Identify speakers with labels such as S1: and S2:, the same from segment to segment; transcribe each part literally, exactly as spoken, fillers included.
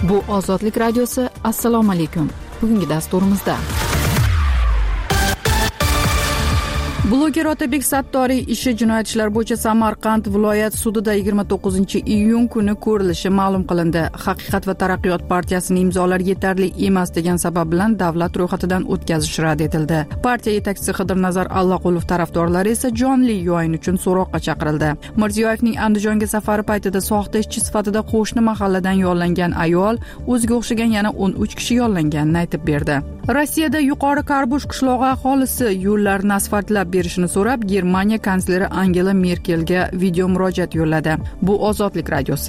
S1: Bu Ozodlik radiosi. Assalomu alaykum. Bugungi dasturimizda bloger Otabek Sattoriy ishi jinoyat ishlari bo'yicha Samarqand viloyat sudida yigirma to'qqizinchi iyun kuni ko'rilishi ma'lum qilindi. Haqiqat va taraqqiyot partiyasining imzolari yetarli emas degan sabab bilan davlat ro'yxatidan o'tkazish rad etildi. Partiya yetakchisi Xidirnazar Allaqulov tarafdorlari esa jonli yo'yin uchun so'roqqa chaqirildi. Mirziyoyevning Andijonga safari paytida soxta ishchi sifatida qo'shni mahalladan yollangan ayol o'ziga o'xshagan yana o'n uch kishi yollanganini aytib berdi. Rossiyada yuqori Karbush qishlog'i aholisi yo'llarni asfaltlab berishini so'rab Germaniya kansleri Angela Merkelga video murojaat yo'lladi. Bu Ozodlik radiosi.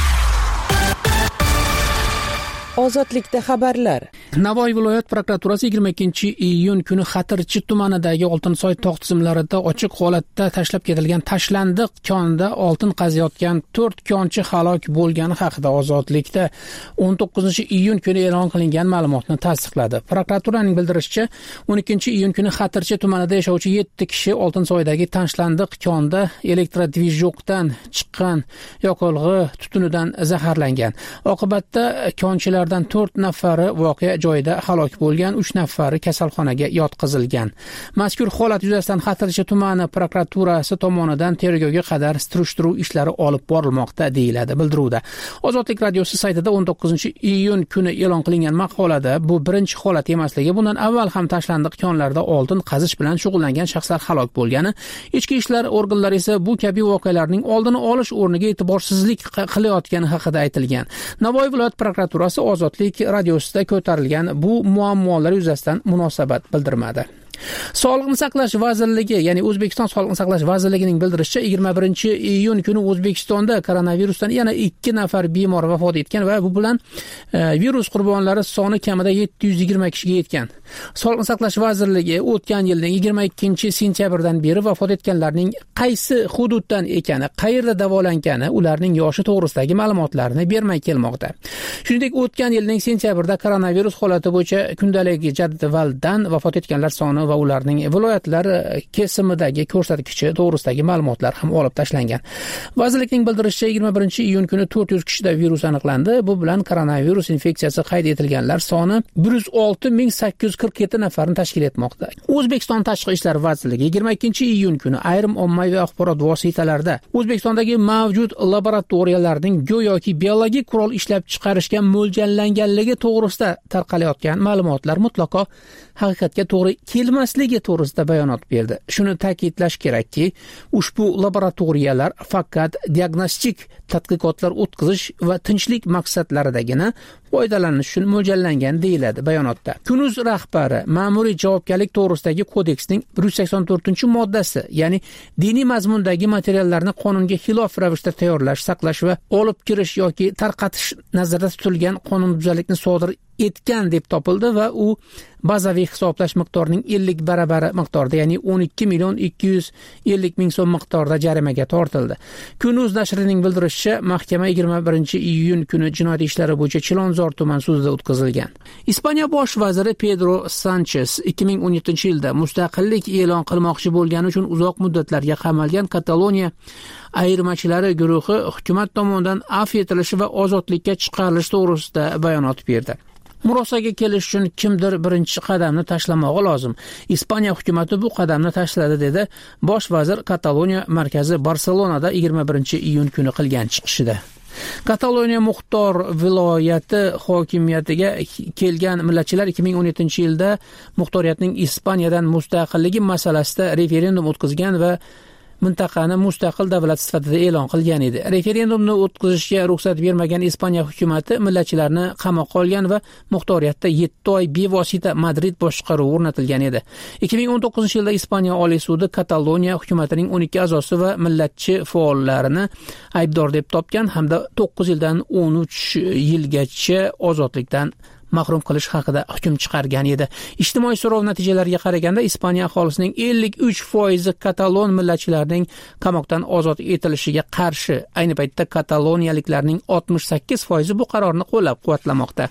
S2: Ozodlikda xabarlar.
S3: Navoiy viloyat prokuraturasi yigirma ikkinchi iyun kuni Xatirchi tumanidagi Oltinsoy tog' tizimlarida ochiq holatda tashlab ketilgan tashlandiq konda oltin qaziyotgan to'rt konchi halok bo'lgani haqida Ozodlikda o'n to'qqizinchi iyun kuni e'lon qilingan ma'lumotni tasdiqladi. Prokuraturaning bildirishicha, o'n ikkinchi iyun kuni Xatirchi tumanida yashovchi yetti kishi Oltinsoydagi tashlandiq konda elektrodvijokdan chiqqan yoqilg'i tutunidan zaharlangan. Oqibatda konchilar to'rt nafari voqea joyida halok bo'lgan, uch nafari kasalxonaga yotqizilgan. Mazkur holat yuzasidan Xatirchi tumani prokuraturasi tomonidan tergovga qadar surishtiruv ishlari olib borilmoqda deyiladi bildiruvda. Ozodlik radiosi saytida o'n to'qqizinchi iyun kuni e'lon qilingan maqolada bu birinchi holat emasligi, bundan avval ham tashlandiq konlarda oltin qazish bilan shug'ullangan shaxslar halok bo'lgani, ichki ishlar organlari esa bu kabi voqealarning oldini olish o'rniga e'tiborsizlik qilayotgani haqida aytilgan. Navoiy viloyat prokuraturasi Ozodlik radiosida ko'tarilgan bu muammolar yuzasidan munosabat bildirmadi. Sog'liqni saqlash vazirligi, ya'ni O'zbekiston Sog'liqni saqlash vazirligining bildirishicha, yigirma birinchi iyun kuni O'zbekistonda koronavirusdan yana ikki nafar bemor vafot etgan va bu bilan e, virus qurbonlari soni kamida yetti yuz yigirma kishiga yetgan. Sog'liqni saqlash vazirligi o'tgan yilning yigirma ikkinchi sentyabrdan beri vafot etganlarning qaysi hududdan ekani, qayerda davolangani, ularning yoshi to'g'risidagi ma'lumotlarni bermay kelmoqda. Shuningdek, o'tgan yilning sentyabrda koronavirus holati bo'yicha kundalik jadvaldan vafot etganlar soni va ularning viloyatlar kesimidagi ko'rsatkichi to'g'risidagi ma'lumotlar ham olib tashlangan. Vazirlikning bildirishicha, yigirma birinchi iyun kuni to'rt yuz kishida virus aniqlandi. Bu bilan koronavirus infeksiyasi qayd etilganlar soni bir yuz olti ming sakkiz yuz qirq yetti nafarni tashkil etmoqda. O'zbekiston Tashqi ishlar vazirligi yigirma ikkinchi iyun kuni ayrim ommaviy axborot vositalarida O'zbekistondagi mavjud laboratoriyalarning go'yoki biologik qurol ishlab chiqarishga mo'ljallanganligi to'g'risida tarqalayotgan ma'lumotlar mutlaqo haqiqatga to'g'ri kelmasligi to'g'risida bayonot berdi. Shuni ta'kidlash kerakki, ushbu laboratoriyalar faqat diagnostik tadqiqotlar o'tkazish va tinchlik maqsadlaridagina foydalanish uchun mo'ljallangan deyiladi bayonotda. Kunuz rahbari ma'muriy javobgarlik to'g'risidagi kodeksning bir yuz sakson to'rtinchi moddasi, ya'ni diniy mazmundagi materiallarni qonunga xilof ravishda tayyorlash, saqlash va olib kirish yoki tarqatish nazarda tutilgan qonunbuzarlikni sodir etgan deb topildi va u bazaviy hisoblash miqdorining ellik baravari miqdorda, ya'ni o'n ikki million ikki yuz ellik ming so'm miqdorida jarimaga tortildi. Kunuz nashrining bildirishicha, mahkama yigirma birinchi iyun kuni jinoyat ishlari bo'yicha Chilonzor tuman sudida o'tkazilgan. Ispaniya bosh vaziri Pedro Sanchez ikki ming o'n yettinchi yilda mustaqillik e'lon qilmoqchi bo'lgani uchun uzoq muddatlarga qamalgan Kataloniya ayirmachilari guruhi hukumat tomonidan afv etilishi va ozodlikka chiqarilishi to'g'risida bayonot berdi. Murosaga kelish uchun kimdir birinchi qadamni tashlamog'i lozim. Ispaniya hukumatı bu qadamni tashladi, dedi bosh vazir Kataloniya markazi Barselonada yigirma birinchi iyun kuni qilgan chiqishida. Kataloniya muxtor viloyati hokimiyatiga kelgan millatchilar ikki ming o'n yettinchi yilda muxtoriyatning Ispaniyadan mustaqilligi masalasida referendum o'tkazgan va mintaqani mustaqil davlat sifatida e'lon qilgan edi. Referendumni o'tkazishga ruxsat bermagan Ispaniya hukumatı millatchilarni qamoqqa olgan va muxtoriyatda yetti oy bevosita Madrid boshqaruvi o'rnatilgan edi. ikki ming o'n to'qqizinchi yilda Ispaniya Oliy sudi Kataloniya hukumatining o'n ikki a'zosi va millatchi faollarini aybdor deb topgan hamda to'qqiz yildan o'n uch yilgacha ozodlikdan mahrum qilish haqida hukm chiqargan edi. Ijtimoiy so'rov natijalariga qaraganda Ispaniya aholisining ellik uch foizi katalon millatchilarining qamoqdan ozod etilishiga qarshi, ayni paytda kataloniyaliklarning oltmish sakkiz foizi bu qarorni qo'llab-quvvatlamoqda.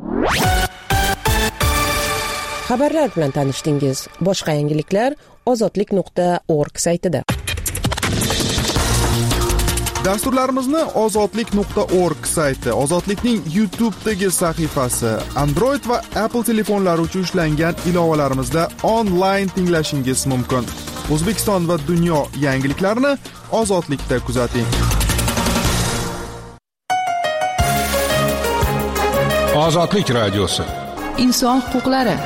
S2: Xabarlar bilan tanishdingiz. Boshqa yangiliklar ozodlik nuqta org saytida.
S4: Dasturlarimizni ozodlik nuqta org sayti, Ozodlikning YouTube'dagi sahifasi, Android va Apple telefonlari uchun ishlangan ilovalarimizda onlayn tinglashingiz mumkin. O'zbekiston va dunyo yangiliklarini Ozodlikda kuzating.
S5: Ozodlik radiosi.
S1: Inson huquqlari.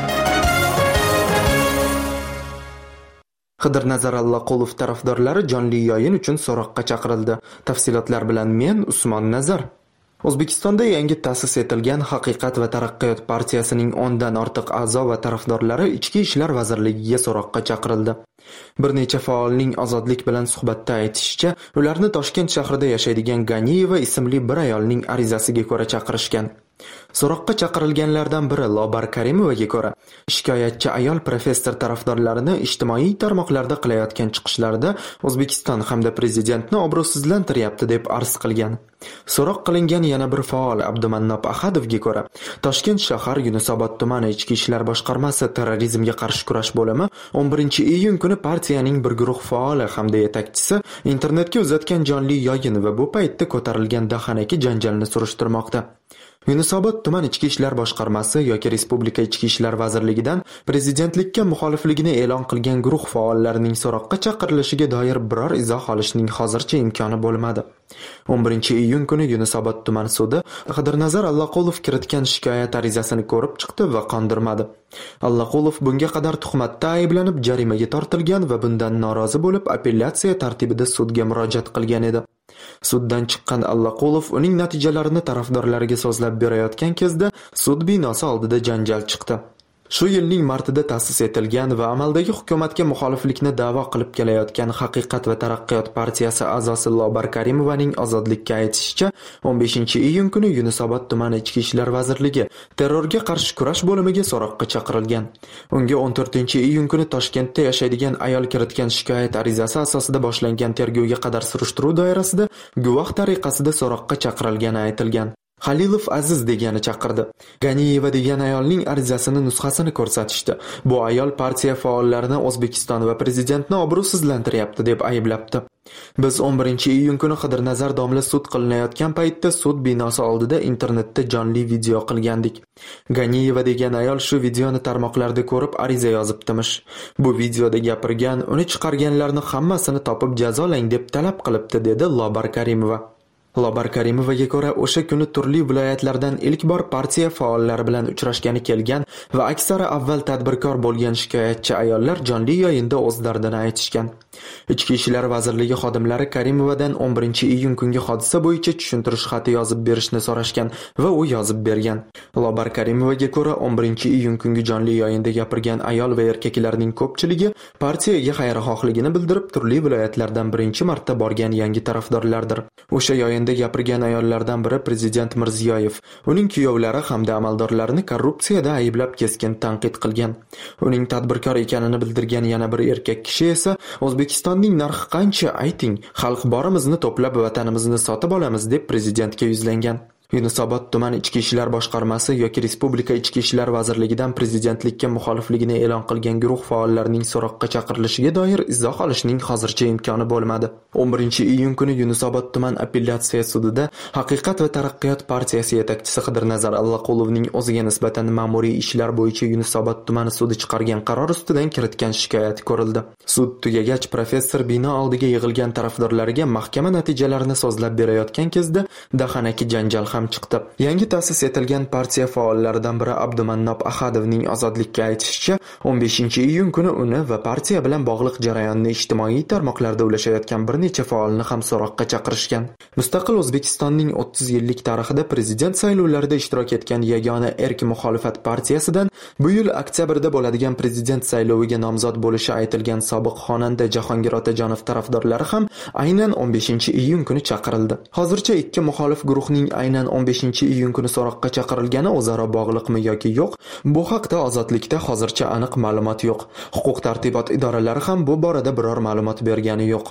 S6: Qidirnazar Allaqulov tarafdorlari jonli yo'yin uchun so'roqqa chaqirildi. Tafsilotlar bilan men Usmon Nazar. O'zbekistonda yangi ta'sis etilgan Haqiqat va taraqqiyot partiyasining o'ndan ortiq a'zo va tarafdorlari Ichki ishlar vazirligiga so'roqqa chaqirildi. Bir necha faolning Ozodlik bilan suhbatda aytishicha, ularni Toshkent shahrida yashaydigan Ganiyeva ismli bir ayolning arizasiga ko'ra chaqirishgan. So'roqqa chaqirilganlardan biri Lobar Karimovaga ko'ra, shikoyatchi ayol professor tarafdorlarini ijtimoiy tarmoqlarda qilayotgan chiqishlarida O'zbekiston hamda prezidentni obro'sizlantiryapti deb arz qilgan. So'roq qilingan yana bir faol Abdumannob Ahadovga ko'ra, Toshkent shahar Yunusobod tumani Ichki ishlar boshqarmasi terrorizmga qarshi kurash bo'limi o'n birinchi iyun kuni partiyaning bir guruh faoli hamda yetakchisi internetga uzatgan jonli yo'yin va bu paytda ko'tarilgan dahanaki janjalni surishtirmoqda. Yunusobod tuman Ichki ishlar boshqarmasi yoki Respublika Ichki ishlar vazirligidan prezidentlikka muxolifligini e'lon qilgan guruh faollarining so'roqqa chaqirilishiga doir biror izoh olishning hozircha imkoni bo'lmadi. o'n birinchi iyun kuni Yunusobod tuman sudi Qidirnazar Allaqulov kiritgan shikoyat arizasini ko'rib chiqdi va qondirmadi. Allaqulov bunga qadar tuhmatda ayblanib jarimaga tortilgan va bundan norozi bo'lib apellyatsiya tartibida sudga murojaat qilgan edi. Suddan chiqqan Allaqulov uning natijalarini tarafdorlariga so'zlab berayotgan kezda sud binosi oldida janjal chiqdi. Shu yilning martida ta'sis etilgan va amaldagi hukumatga muxoliflikni da'vo qilib kelayotgan Haqiqat va taraqqiyot partiyasi a'zosi Lobar Karimovaning Ozodlikka aytishicha, o'n beshinchi iyun kuni Yunusobod tumani Ichki ishlar vazirligi terrorga qarshi kurash bo'limiga so'roqqa chaqirilgan. Unga o'n to'rtinchi iyun kuni Toshkentda yashaydigan ayol kiritgan shikoyat arizasi asosida boshlangan tergovga qadar surishtiruv doirasida guvoh tariqasida so'roqqa chaqirilgani aytilgan. Halilov Aziz degani chaqirdi. Ganiyeva degan ayolning arizasini nusxasini ko'rsatishdi. Bu ayol partiya faollarini O'zbekiston va prezidentni obro'sizlantiryapti deb ayblabdi. Biz o'n birinchi iyun kuni Qidirnazar domla sud qilinayotgan paytda sud binosi oldida internetda jonli video qilgandik. Ganiyeva degan ayol shu videoni tarmoqlarda ko'rib ariza yozibdimish. Bu videoda gapirgan, uni chiqarganlarni hammasini topib jazolang deb talab qilibdi, dedi Lobar Karimova. Lobar Karimovaga ko'ra, o'sha kuni turli viloyatlardan ilk bor partiya faollari bilan uchrashgani kelgan va aksari avval tadbirkor bo'lgan shikoyatchi ayollar jonli yo'yinda o'z dardini aytishgan. Ichki ishlar vazirligi xodimlari Karimovadan o'n birinchi iyun kungi hodisa bo'yicha tushuntirish xati yozib berishni so'rashgan va u yozib bergan. Lobar Karimovaga ko'ra, o'n birinchi iyun kungi jonli yo'yinda gapirgan ayol va erkaklarning ko'pchiligi partiyaga xayrixohligini bildirib, turli viloyatlardan birinchi marta borgan yangi tarafdorlardir. O'sha yo'yinda gapirgan ayollardan biri prezident Mirziyoyev, uning kuyovlari hamda amaldorlarini korrupsiyada ayblab keskin tanqid qilgan. Uning tadbirkor ekanini bildirgan yana bir erkak kishi esa O'zbekistonning narxi qancha ayting, xalq borimizni to'plab vatanimizni sotib olamiz deb prezidentga yuzlangan. Yunusobod tuman Ichki ishlar boshqarmasi yoki Respublika Ichki ishlar vazirligidan prezidentlikka muxolifligini e'lon qilgan guruh faollarining so'roqqa chaqirilishiga doir izoh olishning hozircha imkoni bo'lmadi. o'n birinchi iyun kuni Yunusobod tuman apellyatsiya sudida Haqiqat va taraqqiyot partiyasi yetakchisi Qidirnazar Allaqulovning o'ziga nisbatan ma'muriy ishlar bo'yicha Yunusobod tumani sudi chiqargan qaror ustidan kiritgan shikoyat ko'rildi. Sud tugagach, professor bino oldiga yig'ilgan tarafdorlariga mahkama natijalarini so'zlab berayotgan kezda dahanaki janjal chiqdi. Yangi ta'sis etilgan partiya faollaridan biri Abdumannob Ahadovning Ozodlikka aytishicha, o'n beshinchi iyun kuni uni va partiya bilan bog'liq jarayonni ijtimoiy tarmoqlarda ulashayotgan bir necha faolni ham so'roqqa chaqirishgan. Mustaqil O'zbekistonning o'ttiz yillik tarixida prezident saylovlarida ishtirok etgan yagona erk muxolifat partiyasidan bu yil oktyabrda bo'ladigan prezident sayloviga nomzod bo'lishi aytilgan sobiq xonanda Jahongir Otajonov tarafdorlari ham aynan o'n beshinchi iyun kuni chaqirildi. Hozircha ikki muxolif guruhning aynan o'n beshinchi iyun kuni so'roqqa chaqirilgani o'zaro bog'liqmi yoki yo'q, bu haqda Ozodlikda hozircha aniq ma'lumot yo'q. Huquq tartibot idoralari ham bu borada biror ma'lumot bergani yo'q.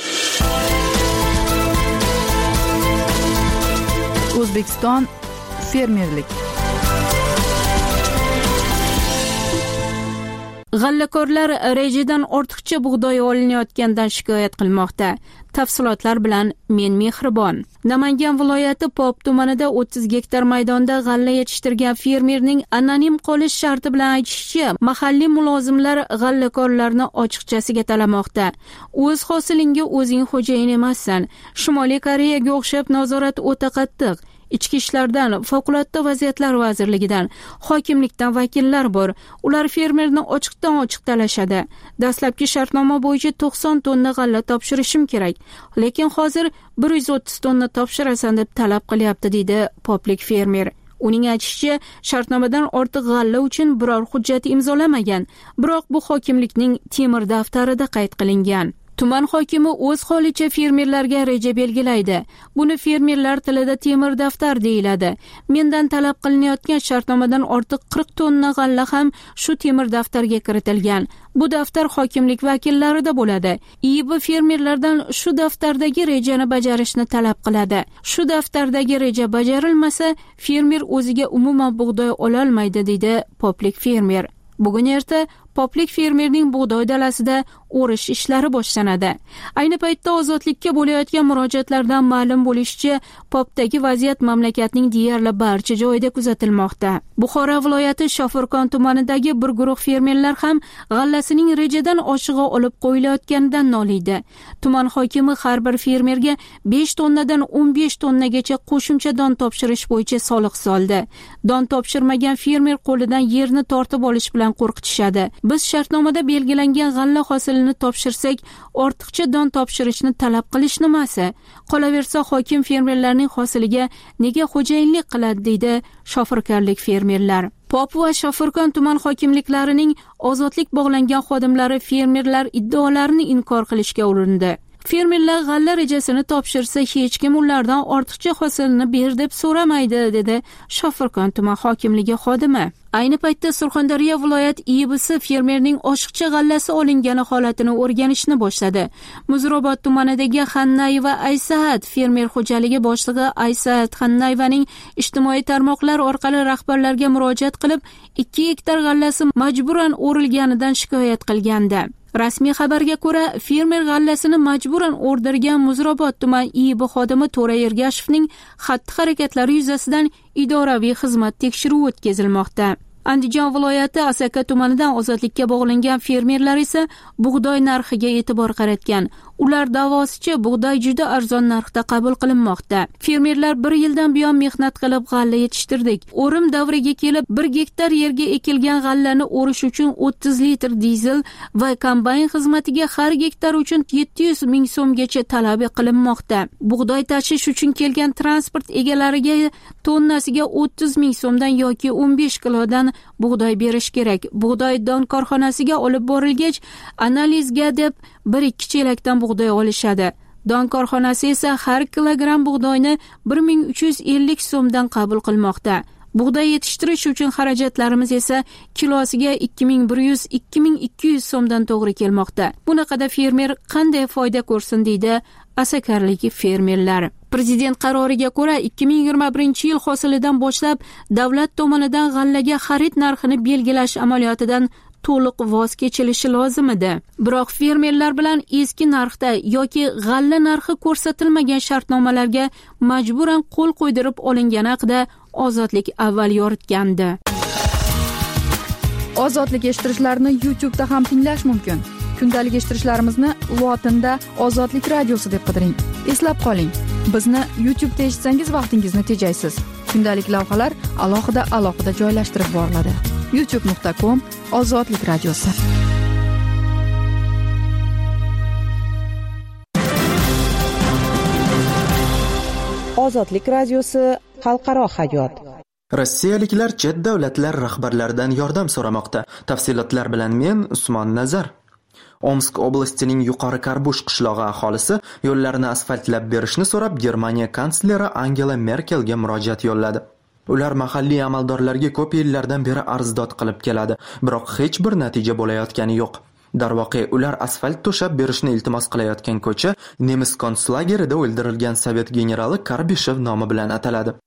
S1: O'zbekiston fermerlik.
S7: G'allakorlar rejadan ortiqcha bug'doy olinayotganidan shikoyat qilmoqda. Tafsilotlar bilan men Mehribon. Namangan viloyati Pop tumanida o'ttiz gektar maydonda g'alla yetishtirgan fermerning anonim qolish sharti bilan aytishicha, mahalliy mulozimlar g'allakorlarni ochiqchasiga talamoqda. O'z hosilingga o'zing xo'jayin emassan. Shimoliy Koreyaga o'xshab nazorat o'ta qattiq. Ichki ishlardan, favqulodda vaziyatlar vazirligidan, hokimlikdan vakillar bor. Ular fermerni ochiqdan ochiq talashadi. Dastlabki shartnoma bo'yicha to'qson tonna g'alla topshirishim kerak, lekin hozir bir yuz o'ttiz tonna topshirasan deb talab qilyapti, deydi poplik fermer. Uning aytishicha, shartnomadan ortiq g'alla uchun biror hujjat imzolamagan, biroq bu hokimlikning temir daftarida qayd qilingan. Tuman hokimi o'z holicha fermerlarga reja belgilaydi. Buni fermerlar tilida temir daftar deyiladi. Mendan talab qilinayotgan shartnomadan ortiq qirq tonna g'alla ham shu temir daftarga kiritilgan. Bu daftar hokimlik vakillarida bo'ladi. I B fermerlardan shu daftardagi rejani bajarishni talab qiladi. Shu daftardagi reja bajarilmasa, fermer o'ziga umuman bug'doy ola olmaydi, deydi poplik fermer. Bugun erta poplik fermerning bug'doy dalasida o'rish ishlari boshlanadi. Ayni paytda ozodlikka bo'layotgan murojaatlardan ma'lum bo'lishicha, popdagi vaziyat mamlakatning deyarli barcha joyida kuzatilmoqda. Buxoro viloyati Shofirkon tumanidagi bir guruh fermerlar ham g'allasining rejadan oshig'i olib qo'yilayotganidan noliydi. Tuman hokimi har bir fermerga besh tonnadan o'n besh tonnagacha qo'shimcha don topshirish bo'yicha soliq soldi. Don topshirmagan fermer qo'lidan yerni tortib olish bilan qo'rqitishadi. Biz shartnomada belgilangan g'alla hosilini topshirsak, ortiqcha don topshirishni talab qilish nimasi? Qolaversa, hokim fermerlarning hosiliga nega xo'jayinlik qiladi, deydi shofirkorlik fermerlar. Pop va Shofirkon tuman hokimliklarining ozodlik bog'langan xodimlari fermerlar iddaolarini inkor qilishga urindi. Fermerlar g'alla rejasini topshirsa, hech kim ulardan ortiqcha hosilni ber deb so'ramaydi, dedi Shofirkon tuman hokimligi xodimi. Ayni paytda Surxondaryo viloyat I B si fermerning oshiqcha g'allasi olingani holatini o'rganishni boshladi. Muzrobod tumanidagi Xannayeva Aysaat fermer xo'jaligi boshlig'i Aysaat Xannayvaning ijtimoiy tarmoqlar orqali rahbarlarga murojaat qilib, ikki gektar g'allasi majburan o'rilganidan shikoyat qilgandi. Rasmiy xabarga ko'ra, fermer g'allasini majburan o'rdirgan Muzrobod tuman I B xodimi To'ra Ergashevning xatti-harakatlari yuzasidan idoraviy xizmat tekshiruvi o'tkazilmoqda. Andijon viloyati Asaka tumanidan ozodlikka bog'langan fermerlar esa bug'doy narxiga e'tibor qaratgan. Ular davosicha bug'doy juda arzon narxda qabul qilinmoqda. Fermerlar bir yildan buyon mehnat qilib g'alla yetishtirdik. O'rim davriga kelib bir gektar yerga ekilgan g'allani o'rish uchun o'ttiz litr dizel va kombayn xizmatiga har gektar uchun yetti yuz ming so'mgacha talab qilinmoqda. Bug'doy tashish uchun kelgan transport egalariga tonnasiga o'ttiz ming so'mdan yoki o'n besh kilodan bug'doy berish kerak. Bug'doy don korxonasiga olib borilgach, analizga deb bir ikki chelakdan bug'doy olishadi. Don korxonasi esa har kilogramm bug'doyni bir ming uch yuz ellik so'mdan qabul qilmoqda. Bug'doy yetishtirish uchun xarajatlarimiz esa kilosiga ikki ming bir yuz - ikki ming ikki yuz so'mdan to'g'ri kelmoqda. Bunaqada fermer qanday foyda ko'rsin, deydi asakarlik fermerlar. Prezident qaroriga ko'ra ikki ming yigirma birinchi yil hosilidan boshlab davlat tomonidan g'allaga xarid narxini belgilash amaliyotidan to'liq voz kechilishi lozim edi. Biroq fermerlar bilan eski narxda yoki g'alla narxi ko'rsatilmagan shartnomalarga majburan qo'l qo'ydirib olingani haqida Ozodlik avval yoritgandi.
S1: Ozodlik eshittirishlarni YouTube da ham tinglash mumkin. Kundalik eshittirishlarimizni lotinda Ozodlik radiosi deb qidiring. Eslab qoling, bizni YouTube da eshitsangiz vaqtingizni tejaysiz. Kundalik lavhalar alohida alohida joylashtirib boriladi. youtube nuqta com Ozodlik radiosi.
S2: Ozodlik radiosi xalqaro hayot.
S6: Rossiyaliklar chet davlatlar rahbarlaridan yordam so'ramoqda. Tafsilotlar bilan men Usmon Nazar. Omsk oblastining Yuqori Karbush qishlog'i aholisi yo'llarni asfaltlab berishni so'rab Germaniya kansleri Angela Merkelga murojaat yo'lladi. Ular mahalliy amaldorlarga ko'p yillardan beri arzdod qilib keladi, biroq hech bir natija bo'layotgani yo'q. Darvoqe, ular asfalt to'shab berishni iltimos qilayotgan ko'cha nemis konslagerida o'ldirilgan sovet generali Karbishev nomi bilan ataladi.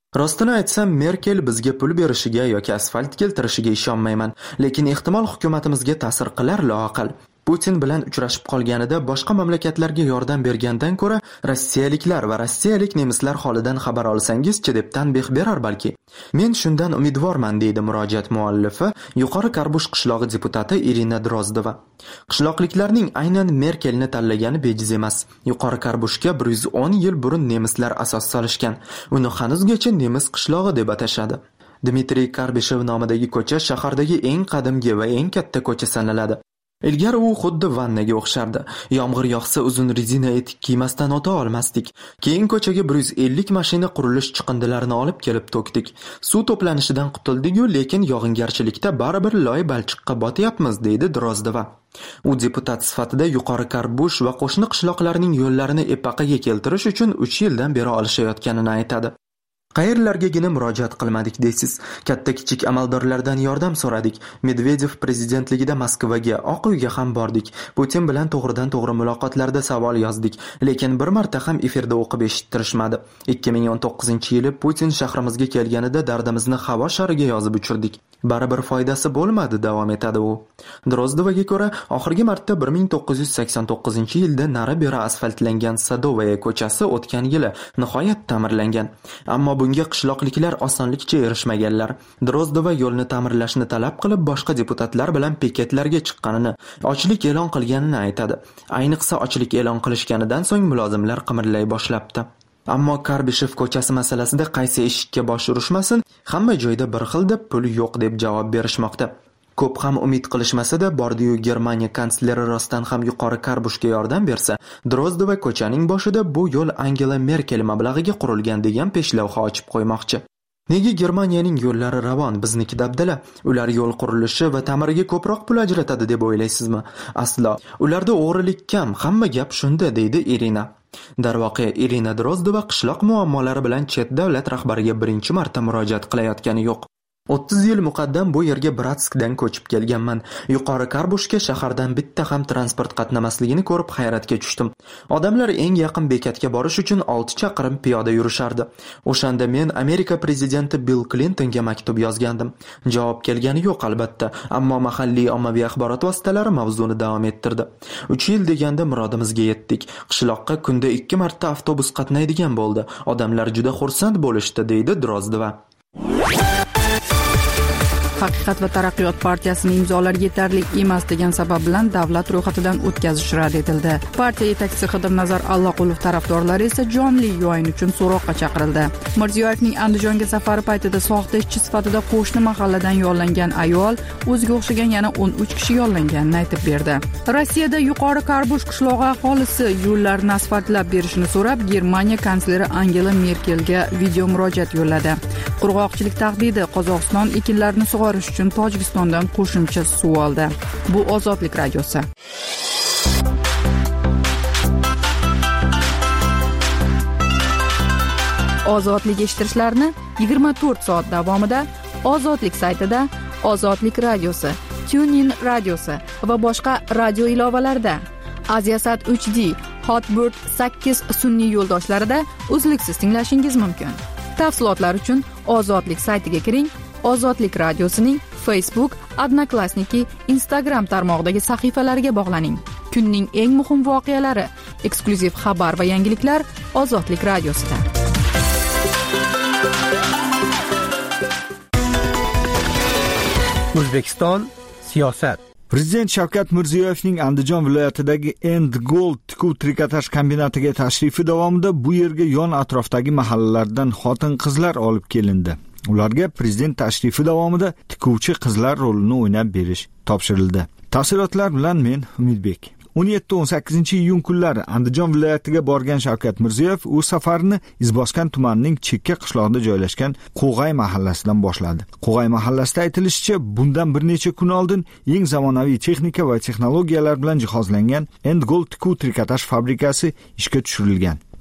S6: Rostini aytsam, Merkel bizga pul berishiga yoki asfalt keltirishiga ishonmayman, lekin ehtimol hukumatimizga ta'sir qilar loaqal. Putin bilan uchrashib qolganida boshqa mamlakatlarga yordam bergandan ko'ra rossiyaliklar va rossiyalik nemislar holidan xabar olsangiz-chi deb tanbeh berar balki. Men shundan umidvorman, deydi murojaat muallifi, Yuqori Karbush qishlog'i deputati Irina Drozdova. Qishloqliklarning aynan Merkelni tanlagani bejiz emas. Yuqori Karbushga bir yuz o'n yil burun nemislar asos solishgan. Uni hanuzgacha nemis qishlog'i deb atashadi. Dmitriy Karbishev nomidagi ko'cha shahardagi eng qadimgi va eng katta ko'cha sanaladi. Ilgari u xuddi vannaga o'xshardi. Yomg'ir yog'sa uzun rezina etik kiymasdan o'ta olmasdik. Keyin ko'chaga bir yuz ellik mashina qurilish chiqindilarini olib kelib to'kdik. Suv to'planishidan qutuldik-ku, lekin yog'ingarchilikda baribir loy balchiqqa botyapmiz, deydi Drozdova. U deputat sifatida Yuqori Karbush va qo'shni qishloqlarning yo'llarini epaqaga keltirish uchun uch yildan beri olishayotganini aytadi. Qayerlargagina murojaat qilmadik deysiz. Katta kichik amaldorlardan yordam so'radik. Medvedev prezidentligida Moskvaga, Oq uyga ham bordik. Putin bilan to'g'ridan to'g'ri muloqotlarda savol yozdik, lekin bir marta ham efirda o'qib eshittirishmadi. ikki ming o'n to'qqizinchi yili Putin shahrimizga kelganida dardimizni havo shariga yozib uchirdik. Baribir foydasi bo'lmadi, davom etadi u. Drozdovaga ko'ra, oxirgi marta bir ming to'qqiz yuz sakson to'qqizinchi yilda nari-beri asfaltlangan Sadovaya ko'chasi o'tgan yili nihoyat ta'mirlangan. Ammo bunga qishloqliklar osonlikcha erishmaganlar. Drozdova yo'lni ta'mirlashni talab qilib boshqa deputatlar bilan piketlarga chiqqanini, ochlik e'lon qilganini aytadi. Ayniqsa ochlik e'lon qilishganidan so'ng mulozimlar qimirlay boshlabdi. Ammo Karbishev ko'chasi masalasida qaysi eshikka bosh urishmasin, hamma joyda bir xil deb pul yo'q deb javob berishmoqda. Ko'p ham umid qilishmasa-da, bordi-yu Germaniya kansleri rostdan ham Yuqori Karbushga yordam bersa, Drozdova ko'chaning boshida bu yo'l Angela Merkel mablag'iga qurilgan degan peshlavha ochib qo'ymoqchi. Nega Germaniyaning yo'llari ravon, bizniki dabdala? Ular yo'l qurilishi va ta'miriga ko'proq pul ajratadi deb o'ylaysizmi? Aslo. Ularda o'g'rilik kam, hamma gap shunda, deydi Irina. Darvoqe, Irina Drozdova qishloq muammolari bilan chet davlat rahbariga birinchi marta murojaat qilayotgani yo'q. o'ttiz yil muqaddam bu yerga Bratskdan ko'chib kelganman. Yuqori Karbushga shahardan bitta ham transport qatnamasligini ko'rib hayratga tushdim. Odamlar eng yaqin bekatga borish uchun olti chaqirim piyoda yurishardi. O'shanda men Amerika prezidenti Bill Clintonga maktub yozgandim. Javob kelgani yo'q albatta, ammo mahalliy ommaviy axborot vositalari mavzuni davom ettirdi. uch yil deganda murodimizga yetdik. Qishloqqa kunda ikki marta avtobus qatnaydigan bo'ldi. Odamlar juda xursand bo'lishdi, deydi Drozdova.
S1: Haqiqat va taraqqiyot partiyasining imzolari yetarli emas degan sabab bilan davlat ro'yxatidan o'tkazish rad etildi. Partiya yetakchisi Xidmnazar Alloqulov tarafdorlari esa jonli o'yin uchun so'roqqa chaqirildi. Mirziyoyevning Andijonga safari paytida soxta ishchi sifatida qo'shni mahalladan yollangan ayol o'ziga o'xshagan yana o'n uch kishi yollanganini aytib berdi. Rossiyada Yuqori Karbush qishlog'i aholisi yo'llarni asfaltlab berishini so'rab Germaniya kansleri Angela Merkelga video murojaat yo'lladi. Qurg'oqchilik tahdidi, Qozog'iston ekinlarini sug'orish uchun Tojikistondan qo'shimcha suv oldi. Bu Ozodlik radiosi. Ozodlik eshittirishlarni yigirma to'rt soat davomida Ozodlik saytida, Ozodlik radiosi, TuneIn radiosi va boshqa radio ilovalarida, Aziasat uch D, Hotbird sakkiz sun'iy yo'ldoshlarida uzluksiz tinglashingiz mumkin. Tafsilotlar uchun Ozodlik saytiga kiring. Ozodlik radiosining Facebook, Odnoklassniki, Instagram tarmog'idagi sahifalariga bog'laning. Kunning eng muhim voqealari, eksklyuziv xabar va yangiliklar Ozodlik radiosida.
S8: O'zbekiston siyosat.
S9: Prezident Shavkat Mirziyoyevning Andijon viloyatidagi End Gold tikuv trikotaj kombinatiga tashrifi davomida bu yerga yon atrofdagi mahallalardan xotin-qizlar olib kelindi. Ularga prezident tashrifi davomida tikuvchi qizlar rolini o'ynab berish topshirildi. Tafsilotlar bilan men Umidbek. o'n yetti o'n sakkizinchi iyun kunlari Andijon viloyatiga borgan Shavkat Mirziyoyev o'z safarini Izboskan tumanining chekka qishlog'ida joylashgan Qo'g'ay mahallasidan boshladi. Qo'g'ay mahallasida aytilishicha, bundan bir necha kun oldin eng zamonaviy texnika va texnologiyalar bilan jihozlangan End Gold tikuv trikotaj fabrikasi ishga tushirilgan.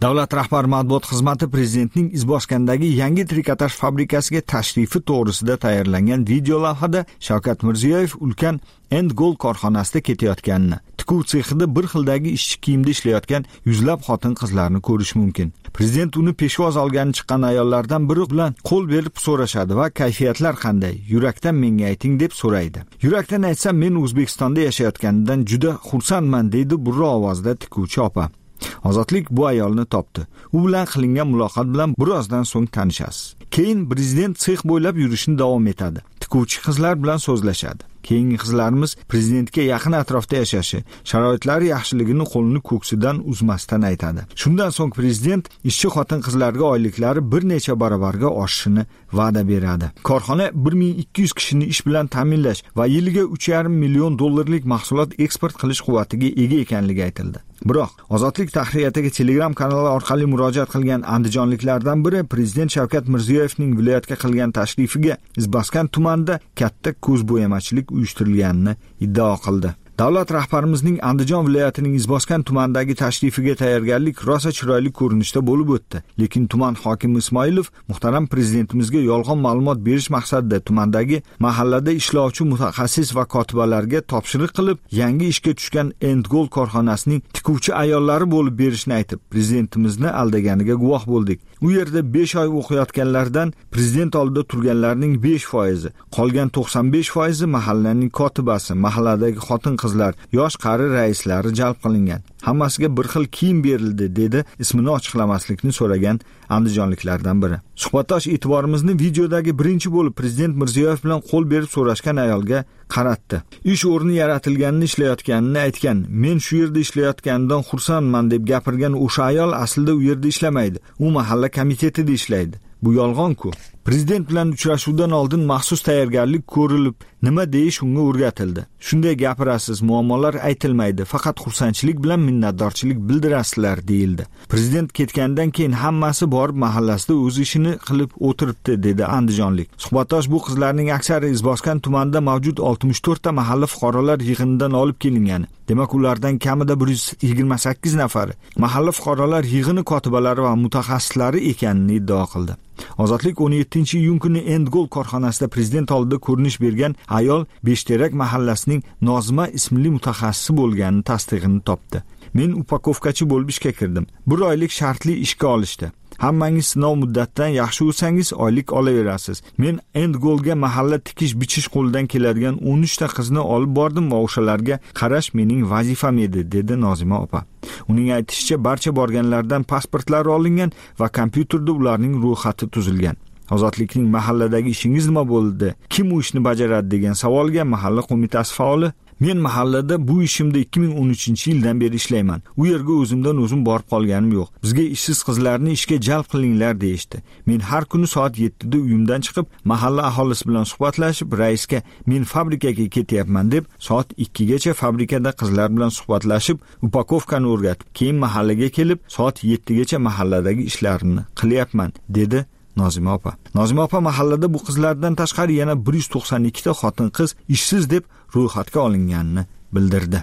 S9: Davlat rahbari matbuot xizmati prezidentning Izboskandagi yangi trikotaj fabrikasiga tashrifi to'g'risida tayyorlangan video lavhada Shavkat Mirziyoyev ulkan Endgold korxonasida ketayotganini, tikuv sexida bir xildagi ishchi kiyimda ishlayotgan yuzlab xotin-qizlarni ko'rish mumkin. Prezident uni peshvoz olgani chiqqan ayollardan biri bilan qo'l berib so'rashadi va kayfiyatlar qanday? Yurakdan menga ayting deb so'raydi. Yurakdan aytsam, men O'zbekistonda yashayotganimdan juda xursandman deydi burra ovozda tikuvchi opa. Ozodlik bu ayolni topdi. U bilan qilingan muloqot bilan birozdan so'ng tanishasiz. Keyin prezident sex bo'ylab yurishni davom etadi. Tikuvchi qizlar bilan so'zlashadi. Keyingi qizlarimiz prezidentga yaqin atrofda yashashi, sharoitlari yaxshiligini qo'lini ko'ksidan uzmasdan aytadi. Shundan so'ng prezident ishchi xotin-qizlarga oyliklari bir necha barobarga oshishini va'da beradi. Korxona bir ming ikki yuz kishini ish bilan ta'minlash va yiliga uch yarim million dollarlik mahsulot eksport qilish quvvatiga ega ekanligi aytildi. Biroq Ozodlik tahririyatiga Telegram kanali orqali murojaat qilgan andijonliklardan biri prezident Shavkat Mirziyoyevning viloyatga qilgan tashrifiga Izboskan tumanida katta ko'zbo'yamachilik uyushtirilganini iddao qildi. Davlat rahbarimizning Andijon viloyatining Izboskan tumanidagi tashrifiga tayyorgarlik rosa chiroyli ko'rinishda bo'lib o'tdi. Lekin tuman hokimi Ismoilov muhtaram prezidentimizga yolg'on ma'lumot berish maqsadida tumandagi mahallada ishlovchi mutaxassis va kotibalarga topshiriq qilib, yangi ishga tushgan Endgold korxonasining tikuvchi ayollari bo'lib berishni aytib, prezidentimizni aldaganiga guvoh bo'ldik. U yerda besh oy o'qiyotganlardan prezident oldida turganlarning besh foizi, qolgan to'qson besh foizi mahallaning kotibasi, mahalladagi xotin qizlar, yosh qari raislari jalb qilingan. Hammasiga bir xil kiyim berildi, dedi ismini ochiqlamaslikni so'ragan andijonliklardan biri. Suhbatdosh e'tiborimizni videodagi birinchi bo'lib prezident Mirziyoyev bilan qo'l berib so'rashgan ayolga qaratdi. Ish o'rni yaratilganini, ishlayotganini aytgan. Men shu yerda ishlayotganimdan xursandman deb gapirgan o'sha ayol aslida u yerda ishlamaydi. U mahalla komitetida ishlaydi. Bu yolg'on-ku. Prezident bilan uchrashuvdan oldin maxsus tayyorgarlik ko'rilib, nima deyish unga o'rgatildi. Shunday gapirasiz, muammolar aytilmaydi, faqat xursandchilik bilan minnatdorchilik bildirasizlar, deyildi. Prezident ketgandan keyin hammasi borib mahallasida o'z ishini qilib o'tiribdi, dedi andijonlik. Suhbatdosh bu qizlarning aksari Izboskan tumanida mavjud oltmish to'rt ta mahalla fuqarolar yig'inidan olib kelingan. Demak, ulardan kamida bir yuz yigirma sakkiz nafari mahalla fuqarolar yig'ini kotibalari va mutaxassislari ekanini iddao qildi. Ozodlik o'n yettinchi iyun kuni Endgold korxonasida prezident oldida ko'rinish bergan ayol Beshterak mahallasining Nozima ismli mutaxassisi bo'lganini tasdig'ini topdi. Men upakovkachi bo'lib ishga kirdim. Bir oylik shartli ishga olishdi. Hammangiz sinov muddatidan yaxshi o'tsangiz oylik olaverasiz. Men Endgoldga mahalla tikish bichish qo'lidan keladigan o'n uch ta qizni olib bordim va o'shalarga qarash mening vazifam edi, dedi Nozima opa. Uning aytishicha, barcha borganlardan pasportlari olingan va kompyuterda ularning ro'yxati tuzilgan. Ozodlikning mahalladagi ishingiz nima bo'ldi? Kim u ishni bajaradi degan savolga mahalla qo'mitasi faoli: Men mahallada bu ishimda ikki ming o'n uchinchi yildan beri ishlayman. U yerga o'zimdan o'zim borib qolganim yo'q. Bizga ishsiz qizlarni ishga jalb qilinglar deyishdi. Men har kuni soat yettida uyimdan chiqib, mahalla aholisi bilan suhbatlashib, raisga men fabrikaga ketyapman deb, soat ikkigacha fabrikada qizlar bilan suhbatlashib, upakovkani o'rgatib, keyin mahallaga kelib, soat yettigacha mahalladagi ishlarini qilyapman, dedi Nozima opa. Nozima opa mahallada bu qizlardan tashqari yana bir yuz to'qson ikki ta xotin-qiz ishsiz deb ro'yxatga olinganini bildirdi.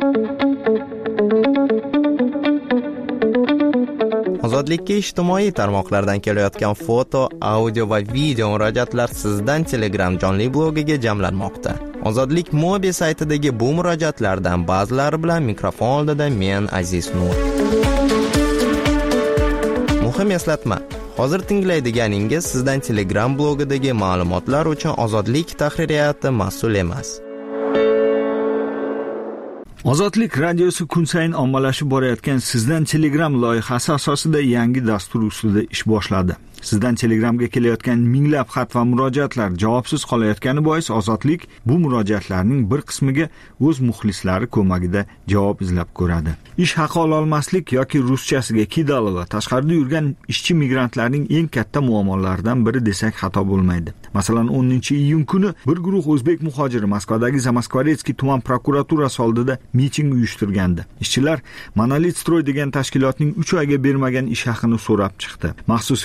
S10: Ozodlikka ijtimoiy tarmoqlardan kelayotgan foto, audio va video murojaatlar sizdan Telegram jonli blogiga jamlanmoqda. Ozodlik Mobi saytidagi bu murojaatlardan ba'zilari bilan mikrofon oldida men Aziz Nur. Muhim eslatma: hozir tinglaydiganingiz sizdan Telegram blogidagi ma'lumotlar uchun Ozodlik tahririyati mas'ul emas.
S9: Ozodlik radiosi kun sayin ommalashib borayotgan Sizdan Telegram loyihasi asosida yangi dastur ustida ish boshladi. Sizdan Telegramga kelayotgan minglab xat va murojaatlar javobsiz qolayotgani bois Ozodlik bu murojaatlarning bir qismiga o'z muxlislari ko'magida javob izlab ko'radi. Ish haqi ololmaslik yoki ruschasiga kidalova tashqarida yurgan ishchi migrantlarning eng katta muammolaridan biri desak xato bo'lmaydi. Masalan, o'ninchi iyun kuni bir guruh o'zbek muhojiri Moskvadagi Zamoskvoretskiy tuman prokuraturasi oldida miting uyushtirgandi. Ishchilar Monolit Stroy degan tashkilotning uch oyga bermagan ish haqini so'rab chiqdi. Maxsus video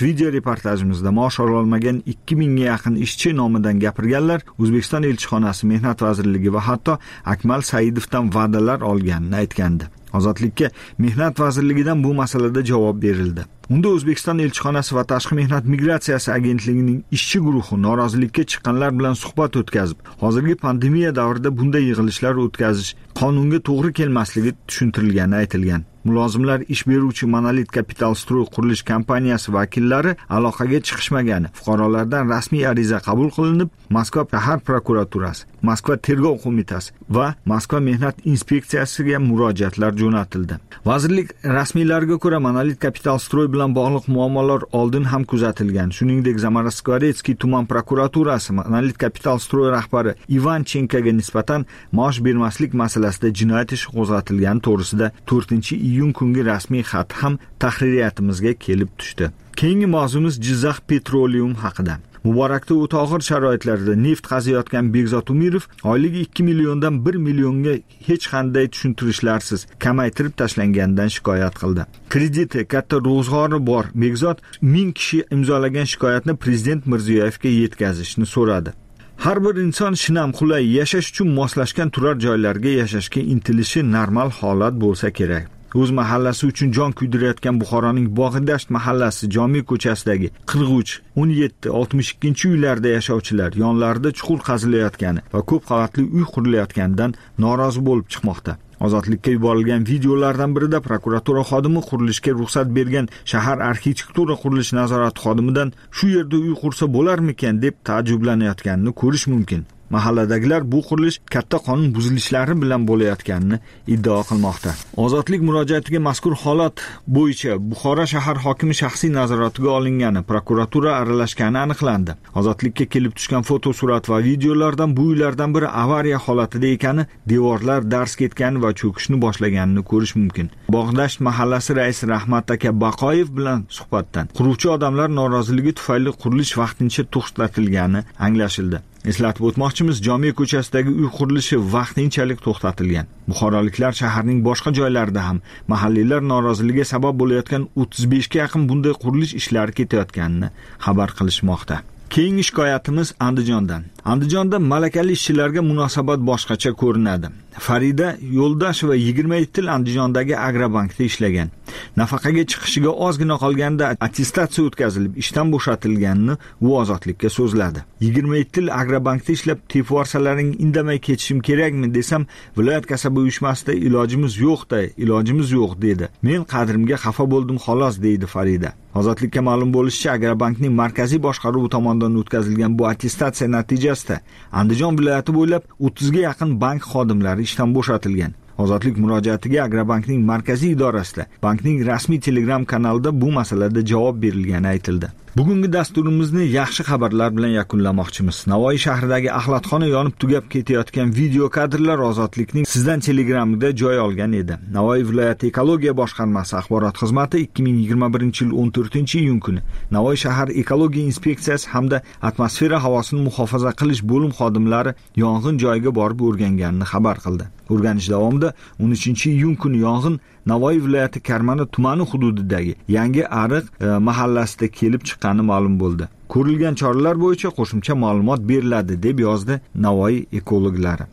S9: reportajimizda maosh ololmagan ikki mingga yaqin ishchi nomidan gapirganlar O'zbekiston elchixonasi, Mehnat vazirligi va hatto Akmal Saidovdan va'dalar olganini aytgandi. Ozodlikka Mehnat vazirligidan bu masalada javob berildi. Unda O'zbekiston elchixonasi va Tashqi mehnat migratsiyasi agentligining ishchi guruhi norozilikka chiqqanlar bilan suhbat o'tkazib, hozirgi pandemiya davrida bunday yig'ilishlar o'tkazish qonunga to'g'ri kelmasligi tushuntirilgani aytilgan. Mulozimlar ish beruvchi Monolit Capital Stroy qurilish kompaniyasi vakillari aloqaga chiqishmagani, fuqarolardan rasmiy ariza qabul qilinib, Moskva shahar prokuraturasi, Moskva tergov qo'mitasi va Moskva mehnat inspeksiyasiga murojaatlar jo'natildi. Vazirlik rasmiylariga ko'ra, Monolit Capital Stroy bilan bog'liq muammolar oldin ham kuzatilgan. Shuningdek, Zamoraskvoretskiy tuman prokuraturasi Monolit Capital Stroy rahbari Ivan Chenkaga nisbatan maosh bermaslik masalasida jinoyat ishi qo'zg'atilgani to'g'risida to'rtinchi iyun kungi rasmiy xat ham tahririyatimizga kelib tushdi. Keyingi mavzumiz Jizzax Petroleum haqida. Muborakda o'ta og'ir sharoitlarda neft qaziyotgan Begzod Umirov oyligi ikki milliondan bir millionga hech qanday tushuntirishlarsiz kamaytirib tashlanganidan shikoyat qildi. Krediti, katta ro'zg'ori bor Begzod ming kishi imzolagan shikoyatni prezident Mirziyoyevga yetkazishni so'radi. Har bir inson shinam, qulay yashash uchun moslashgan turar joylarga yashashga intilishi normal holat bo'lsa kerak. O'z mahallasi uchun jon kuydirayotgan Buxoroning Bog'idasht mahallasi Jomi ko'chasidagi qirq uch, o'n yetti, oltmish ikkinchi uylarda yashovchilar yonlarida chuqur qazilayotgani va ko'p qavatli uy qurilayotganidan norozi bo'lib chiqmoqda. Ozodlikka yuborilgan videolardan birida prokuratura xodimi qurilishga ruxsat bergan shahar arxitektura qurilish nazorati xodimidan shu yerda uy qursa bo'larmikan deb taajjublanayotganini ko'rish mumkin. Mahalladagilar bu qurilish katta qonun buzilishlari bilan bo'layotganini iddao qilmoqda. Ozodlik murojaatiga mazkur holat bo'yicha Buxoro shahar hokimi shaxsiy nazoratiga olingani, prokuratura aralashgani aniqlandi. Ozodlikka kelib tushgan foto, surat va videolardan bu uylardan biri avariya holatida ekani, devorlar dars ketgani va cho'kishni boshlaganini ko'rish mumkin. Bog'dasht mahallasi raisi Rahmat aka Baqoyev bilan suhbatdan quruvchi odamlar noroziligi tufayli qurilish vaqtincha to'xtatilgani anglashildi. Eslatib o'tmoqchimiz, Jomiy ko'chasidagi uy qurilishi vaqtinchalik to'xtatilgan. Buxoroliklar shaharning boshqa joylarida ham mahalliylar noroziligiga sabab bo'layotgan o'ttiz besh ga yaqin bunday qurilish ishlari ketayotganini xabar qilishmoqda. Keyingi shikoyatimiz Andijondan. Andijonda malakali ishchilarga munosabat boshqacha ko'rinadi. Farida Yo'ldasheva yigirma yetti yil Andijondagi Agrobankda ishlagan. Nafaqaga chiqishiga ozgina qolganda attestatsiya o'tkazilib, ishdan bo'shatilganini u Ozodlikka so'zladi. yigirma yetti yil Agrobankda ishlab, teparsalaring indamay ketishim kerakmi desam, viloyat kasaba uyushmasida ilojimiz yo'q-da, ilojimiz yo'q dedi. Men qadrimga xafa bo'ldim xolos deydi Farida. Ozodlikka ma'lum bo'lishicha, Agrobankning markaziy boshqaruvi tomonidan o'tkazilgan bu attestatsiya natijasida Andijon viloyati bo'ylab o'ttiz ga yaqin bank xodimlari ishdan bo'shatilgan. Ozodlik murojaatiga Agrobankning markaziy idorasida, bankning rasmiy Telegram kanalida bu masalada javob berilgani aytildi. Bugungi dasturimizni yaxshi xabarlar bilan yakunlamoqchimiz. Navoiy shahridagi axlatxona yonib tugab ketayotgan video kadrlar Ozodlikning sizdan Telegramida joy olgan edi. Navoiy viloyati ekologiya boshqarmasi axborot xizmati ikki ming yigirma birinchi yil o'n to'rtinchi iyun kuni Navoiy shahar ekologiya inspeksiyasi hamda atmosfera havosini muhofaza qilish bo'lim xodimlari yong'in joyiga borib o'rganganini xabar qildi. O'rganish davomida o'n uchinchi iyun kuni yong'in Navoiy viloyati Karmana tumani hududidagi Yangi Ariq e, mahallasida kelib chiqqani ma'lum bo'ldi. Ko'rilgan choralar bo'yicha qo'shimcha ma'lumot beriladi deb yozdi Navoiy ekologlari.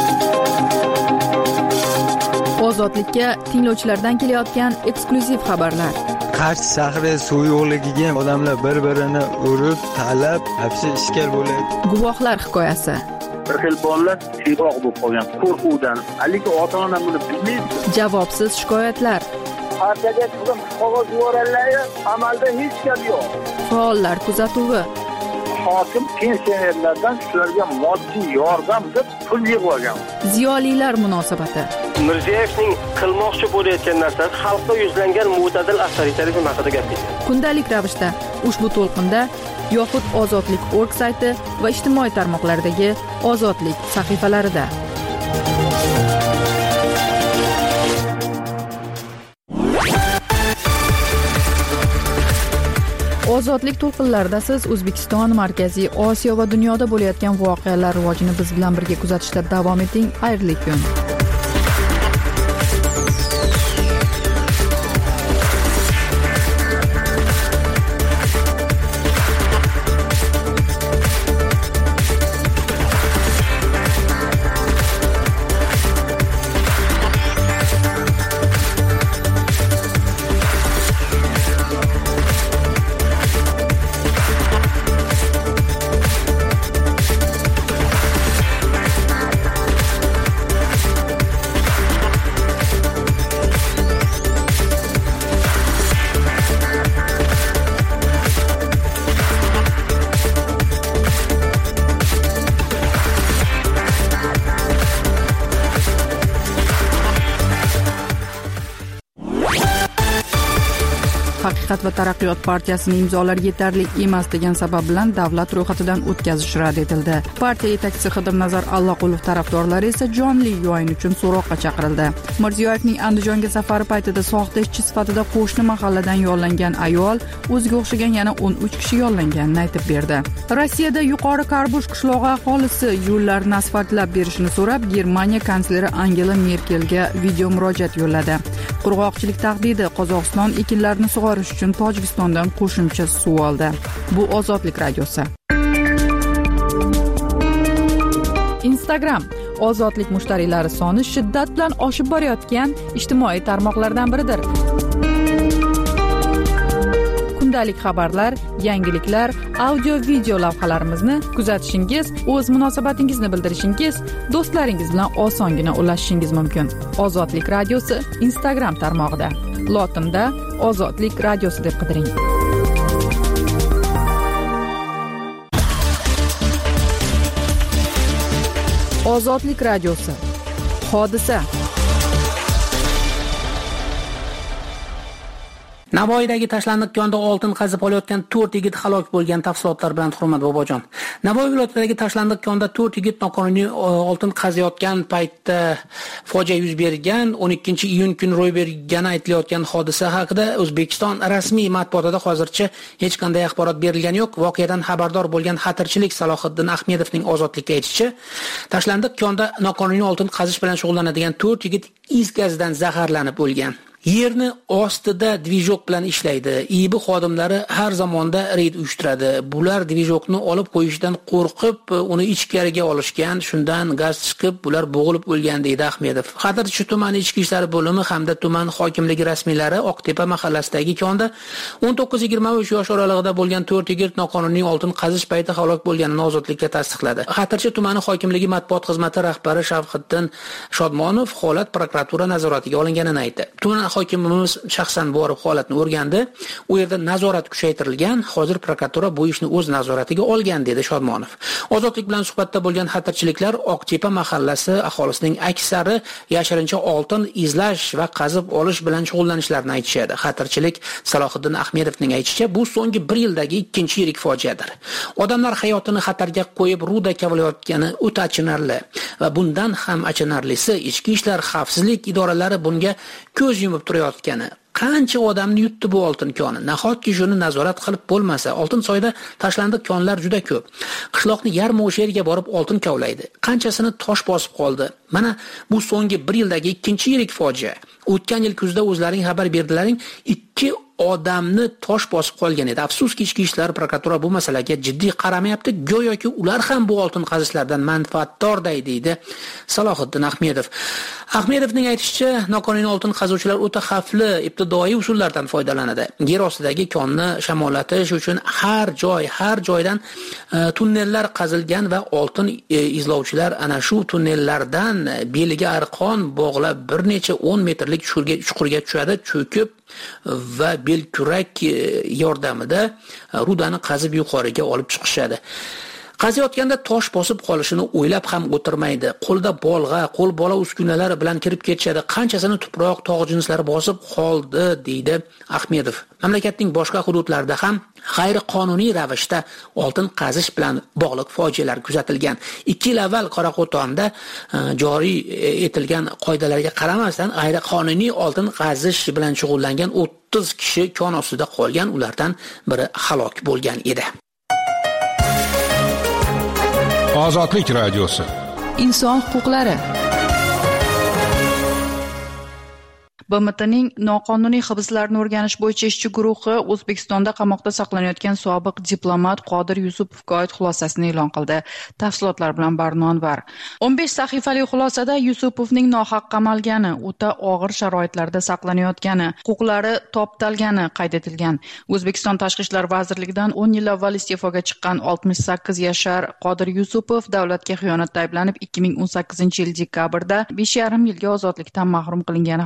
S1: Ozodlikka tinglovchilardan kelayotgan eksklyuziv xabarlar.
S11: Qarshi shahri suv yo'qligiga odamlar bir-birini urib, talab, hapsi ishkal bo'lyapti.
S1: Guvohlar hikoyasi.
S12: Bir xil bolalar tiyroq bo'lib qolgan qo'rquvdan, haligi ota-ona buni bilmaydi.
S1: Javobsiz shikoyatlar.
S12: Partiyaga chiqib qog'oz yuborganlar, amalda hech gap yo'q.
S1: Faollar kuzatuvi.
S12: Hokim pensionerlardan shularga moddiy yordam deb pul yig'ib olgan.
S1: Ziyolilar munosabati.
S13: Mirziyoyevning qilmoqchi bo'layotgan narsasi xalqqa yuzlangan mo'tadil avtoritarizm haqida gapirdi.
S1: Kundalik ravishda ushbu to'lqinda yoxud Ozodlik nokta org sayti va ijtimoiy tarmoqlardagi Ozodlik sahifalarida. Ozodlik to'lqinlarida siz O'zbekiston, Markaziy Osiyo va dunyoda bo'layotgan voqealar rivojini biz bilan birga kuzatishda davom eting. Xayrli kun. Haqiqat va taraqqiyot partiyasining imzolari yetarli emas degan sabab bilan davlat ro'yxatidan o'tkazish rad etildi. Partiya yetakchisi Xidirnazar Allaqulov tarafdorlari esa jonli yo'yin uchun so'roqqa chaqirildi. Mirziyoyevning Andijonga safari paytida soxta ishchi sifatida qo'shni mahalladan yollangan ayol o'ziga o'xshagan yana o'n uch kishi yollanganini aytib berdi. Rossiyada yuqori Karbush qishlog'i aholisi yo'llarni asfaltlab berishni so'rab Germaniya kansleri Angela Merkelga video murojaat yo'lladi. Qurg'oqchilik tahdidi: Qozog'iston ekinlarni sug'orish uchun Tojikistondan qo'shimcha suv oldi. Bu Ozodlik radiosi. Instagram ozodlik mushtariylari soni shiddat bilan oshib borayotgan ijtimoiy tarmoqlardan biridir. Kundalik xabarlar, yangiliklar, audio-video lavhalarimizni kuzatishingiz, o'z munosabatingizni bildirishingiz, do'stlaringiz bilan osongina ulashishingiz mumkin. Ozodlik radiosi Instagram tarmog'ida. Lotinda Ozodlik radiosi deb qidiring. Ozodlik radiosi. Hodisa.
S3: Navoiydagi tashlandiq konda oltin qazib olayotgan to'rt yigit halok bo'lgan. Tafsilotlar bilan Hurmat Bobojon. Navoiy viloyatidagi tashlandiq konda to'rt yigit noqonuniy oltin qaziyotgan paytda fojia yuz bergan. o'n ikkinchi iyun kuni ro'y bergani aytilayotgan hodisa haqida O'zbekiston rasmiy matbuotida hozircha hech qanday axborot berilgani yo'q. Voqeadan xabardor bo'lgan xatirchilik Salohiddin Ahmedovning Ozodlikka aytishicha, tashlandiq konda noqonuniy oltin qazish bilan shug'ullanadigan to'rt yigit is gazidan zaharlanib o'lgan. Yerni ostida dvijok bilan ishlaydi. I B xodimlari har zamonda reyd uyushtiradi. Bular dvijokni olib qo'yishdan qo'rqib, uni ichkariga olishgan. Shundan gaz chiqib, bular bo'g'ilib o'lgan deydi Ahmedov. Xatirchi tumani ichki ishlar bo'limi hamda tuman hokimligi rasmiylari Oqtepa mahallasidagi konda o'n to'qqiz yigirma uch yosh oralig'ida bo'lgan to'rt yigit noqonuniy oltin qazish payti halok bo'lganini Ozodlikka tasdiqladi. Xatirchi tumani hokimligi matbuot xizmati rahbari Shavqiddin Shodmonov holat prokuratura nazoratiga olinganini aytdi. Tuman hokimimiz shaxsan borib holatni o'rgandi. U yerda nazorat kuchaytirilgan. Hozir prokuratura bu ishni o'z nazoratiga olgan dedi Shodmonov. Ozodlik bilan suhbatda bo'lgan xatirchiliklar Oqtepa mahallasi aholisining aksari yashirincha oltin izlash va qazib olish bilan shug'ullanishlarini aytishadi. Xatirchilik Salohiddin Ahmedovning aytishicha, bu so'nggi bir yildagi ikkinchi yirik fojiadir. Odamlar hayotini xatarga qo'yib ruda kavlayotgani o'ta achinarli va bundan ham achinarlisi ichki ishlar xavfsizlik idoralari bunga ko'z yumib turayotgani. Qancha odamni yutdi bu oltin koni? Nahotki shuni nazorat qilib bo'lmasa? Oltinsoyda tashlandiq konlar juda ko'p. Qishloqni yarmi o'sha yerga borib oltin kavlaydi. Qanchasini tosh bosib qoldi. Mana bu so'nggi bir yildagi ikkinchi yirik fojia. O'tgan yil kuzda o'zlaring xabar berdilaring, ikki odamni tosh bosib qolgan edi. Afsuski ichki ishlar prokuratura bu masalaga jiddiy qaramayapti. Go'yoki ular ham bu oltin qazishlardan manfaatdorday deydi Salohiddin Ahmedov. Ahmedovning aytishicha, noqonuniy oltin qazuvchilar o'ta xavfli ibtidoiy usullardan foydalanadi. Yer ostidagi konni shamollatish uchun har joy, har joydan e, tunnellar qazilgan va oltin e, izlovchilar ana shu tunnellardan beliga arqon bog'lab bir necha o'n metrlik chuqurga tushadi, cho'kib va belkurak yordamida rudani qazib yuqoriga olib chiqishadi. Qaziyotganda tosh bosib qolishini o'ylab ham o'tirmaydi. Qo'lda bolg'a, qo'l bola uskunalar bilan kirib ketishadi. Qanchasini tuproq, tog' jinslari bosib qoldi, deydi Ahmedov. Mamlakatning boshqa hududlarida ham g'ayriqonuniy ravishda oltin qazish bilan bog'liq fojialar kuzatilgan. ikki yil avval Qoraqo'tonda joriy etilgan qoidalarga qaramasdan g'ayriqonuniy oltin qazish bilan shug'ullangan o'ttiz kishi kon ostida qolgan, ulardan biri halok bo'lgan edi.
S5: Ozodlik radiosi.
S1: Inson huquqlari. B M Tning noqonuniy hibslarni o'rganish bo'yicha ishchi guruhi O'zbekistonda qamoqda saqlanayotgan sobiq diplomat Qodir Yusupovga oid xulosasini e'lon qildi. Tafsilotlar bilan Barno Anvar. o'n besh sahifali xulosada Yusupovning nohaq qamalgani, o'ta og'ir sharoitlarda saqlanayotgani, huquqlari toptalgani qayd etilgan. O'zbekiston Tashqi ishlar vazirligidan o'n yil avval iste'foga chiqqan oltmish sakkiz yashar Qodir Yusupov davlatga xiyonatda ayblanib ikki ming o'n sakkizinchi yil dekabrda besh yarim yilga ozodlikdan mahrum qilingani haqida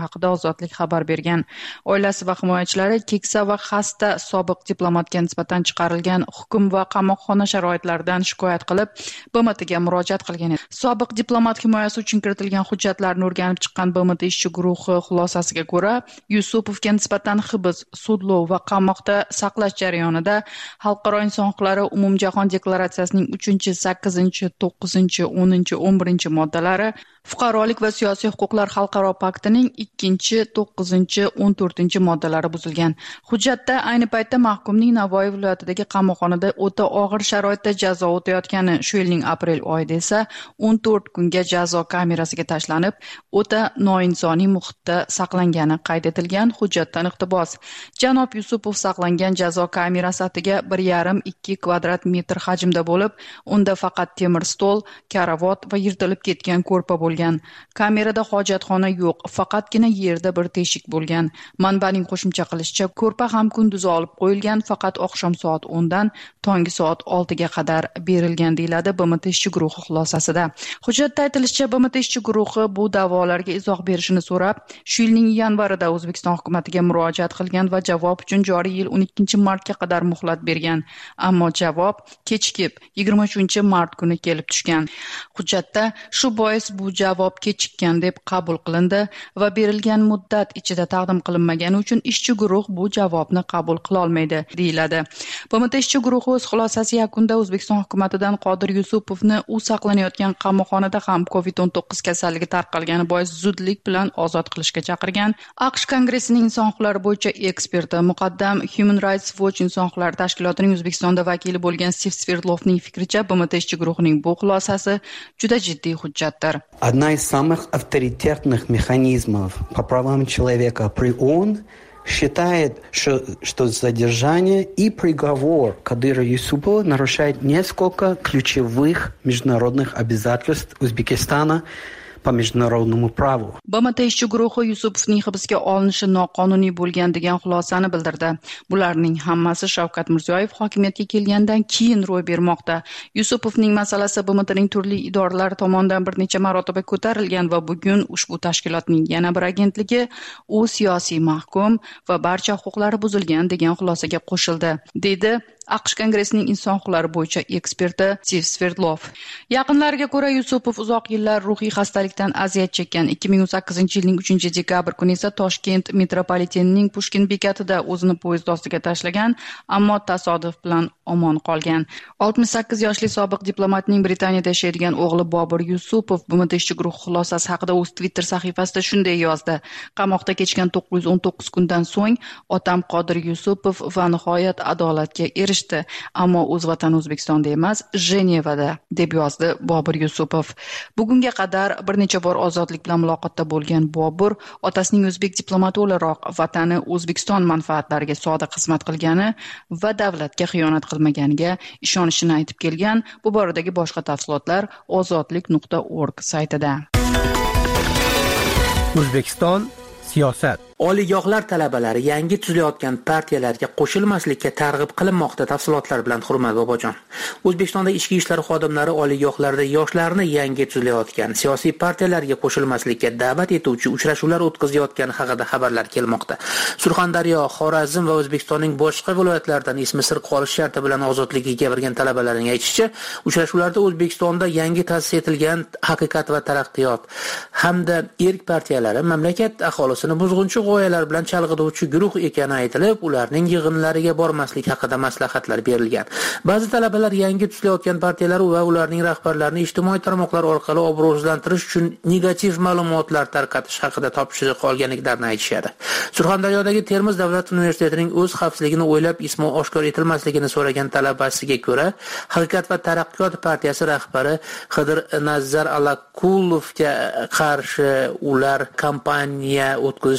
S1: Ozodlik xabar bergan. Oilasi va himoyachilari keksa va xasta sobiq diplomatga nisbatan chiqarilgan hukm va qamoqxona sharoitlaridan shikoyat qilib, B M Tga murojaat qilgan edi. Sobiq diplomat himoyasi uchun kiritilgan hujjatlarni o'rganib chiqqan B M T ishchi guruhi xulosasiga ko'ra, Yusupovga nisbatan hibs, sudlov va qamoqda saqlash jarayonida Xalqaro inson huquqlari umumjahon deklaratsiyasining uchinchi, sakkizinchi, to'qqizinchi, o'ninchi, o'n birinchi moddalari, Fuqarolik va siyosiy huquqlar xalqaro paktining ikkinchi, to'qqizinchi, o'n to'rtinchi moddalari buzilgan. Hujjatda ayni paytda mahkumning Navoiy viloyatidagi qamoqxonada o'ta og'ir sharoitda jazo o'tayotgani, shu yilning aprel oyida esa o'n to'rt kunga jazo kamerasiga tashlanib, o'ta noinsoniy muhitda saqlangani qayd etilgan. Hujjatdan iqtibos: Janob Yusupov saqlangan jazo kamerasi atiga bir yarim ikki kvadrat metr hajmda bo'lib, unda faqat temir stol, karavot va yirtilib ketgan ko'rpa bo'lgan. Kamerada hojatxona yo'q, faqatgina yerda bir teshik bo'lgan. Manbaning qo'shimcha qilishicha, ko'rpa ham kunduzi olib qo'yilgan, faqat oqshom soat o'ndan tongi soat oltiga qadar berilgan, deyiladi B M T ishchi guruhi xulosasida. Hujjatda aytilishicha, B M T ishchi guruhi bu da'volarga izoh berishini so'rab, shu yilning yanvarida O'zbekiston hukumatiga murojaat qilgan va javob uchun joriy yil o'n ikkinchi martga qadar muhlat bergan. Ammo javob kechikib yigirma uchinchi mart kuni kelib tushgan. Hujjatda shu bois bu javob kechikkan deb qabul qilindi va berilgan muddat ichida taqdim qilinmagani uchun ishchi guruh bu javobni qabul qila olmaydi, deyiladi. B M T ishchi guruhi o'z xulosasi yakunida O'zbekiston hukumatidan Qodir Yusupovni u saqlanayotgan qamoqxonada ham covid o'n to'qqiz kasalligi tarqalgani bois zudlik bilan ozod qilishga chaqirgan. AQSh Kongressining inson huquqlari bo'yicha eksperti, muqaddam Human Rights Watch inson huquqlari tashkilotining O'zbekistonda vakili bo'lgan Steve Sverdlovning fikricha, B M T ishchi guruhining bu xulosasi juda jiddiy hujjatdir.
S14: Одна из самых авторитетных механизмов по правам человека при ООН считает, что, что задержание и приговор Кадыра Юсупова нарушает несколько ключевых международных обязательств Узбекистана по международному праву.
S1: B M T ishchi guruhi Yusupovning hibsga olinishi noqonuniy bo'lgan degan xulosani bildirdi. Bularning hammasi Shavkat Mirziyoyev hokimiyatga kelgandan keyin ro'y bermoqda. Yusupovning masalasi B M Tning turli idoralari tomonidan bir necha marotaba ko'tarilgan va bugun ushbu tashkilotning yana bir agentligi u siyosiy mahkum va barcha huquqlari buzilgan degan xulosaga qo'shildi, deydi AQSh Kongressining inson huquqlari bo'yicha eksperti Steve Sverdlov. Yaqinlariga ko'ra, Yusupov uzoq yillar ruhiy xastalikdan aziyat chekkan. ikki ming o'n sakkizinchi yilning uchinchi dekabr kuni esa Toshkent metropolitenining Pushkin bekatida o'zini poyezd ostiga tashlagan, ammo tasodif bilan omon qolgan. oltmish sakkiz yoshli sobiq diplomatning Britaniyada yashaydigan o'g'li Bobur Yusupov B M T ishchi guruhi xulosasi haqida o'z Twitter sahifasida shunday yozdi: Qamoqda kechgan to'qqiz yuz o'n to'qqiz kundan so'ng otam Qodir Yusupov va nihoyat adolatga erishdi, ammo o'z vatani O'zbekistonda emas, Jenevada, deb yozdi Bobur Yusupov. Bugunga qadar bir necha bor ozodlik bilan muloqotda bo'lgan Bobur otasining o'zbek diplomati o'laroq vatani O'zbekiston manfaatlariga sodiq xizmat qilgani va davlatga xiyonat qilmaganiga ishonishini aytib kelgan. Bu boradagi boshqa tafsilotlar ozodlik nuqta org saytida.
S8: O'zbekiston siyosat.
S15: Oliygohlar talabalari yangi tuzilayotgan partiyalarga qo'shilmaslikka targ'ib qilinmoqda. Tafsilotlar bilan Hurmat Bobojon. O'zbekistonda ichki ishlar xodimlari oliygohlarda yoshlarni yangi tuzilayotgan siyosiy partiyalarga qo'shilmaslikka da'vat etuvchi uchrashuvlar o'tkazayotgani haqida xabarlar kelmoqda. Surxondaryo, Xorazm va O'zbekistonning boshqa viloyatlaridan ismi sir qolish sharti bilan ozodligiga bergan talabalarning aytishicha, uchrashuvlarda O'zbekistonda yangi ta'sis etilgan Haqiqat va taraqqiyot hamda erk partiyalari mamlakat aholisini buzg'unchi g'oyalar bilan chalg'ituvchi guruh ekani aytilib, ularning yig'inlariga bormaslik haqida maslahatlar berilgan. Ba'zi talabalar yangi tuzilayotgan partiyalar va ularning rahbarlarini ijtimoiy tarmoqlar orqali obro'sizlantirish uchun negativ ma'lumotlar tarqatish haqida topshiriq olganliklarini aytishadi. Surxondaryodagi Termiz davlat universitetining o'z xavfsizligini o'ylab ismi oshkor etilmasligini so'ragan talabasiga ko'ra, Haqiqat va taraqqiyot partiyasi rahbari Qidir Nazar Alaqulovga qarshi ular kampaniya o'tkazishga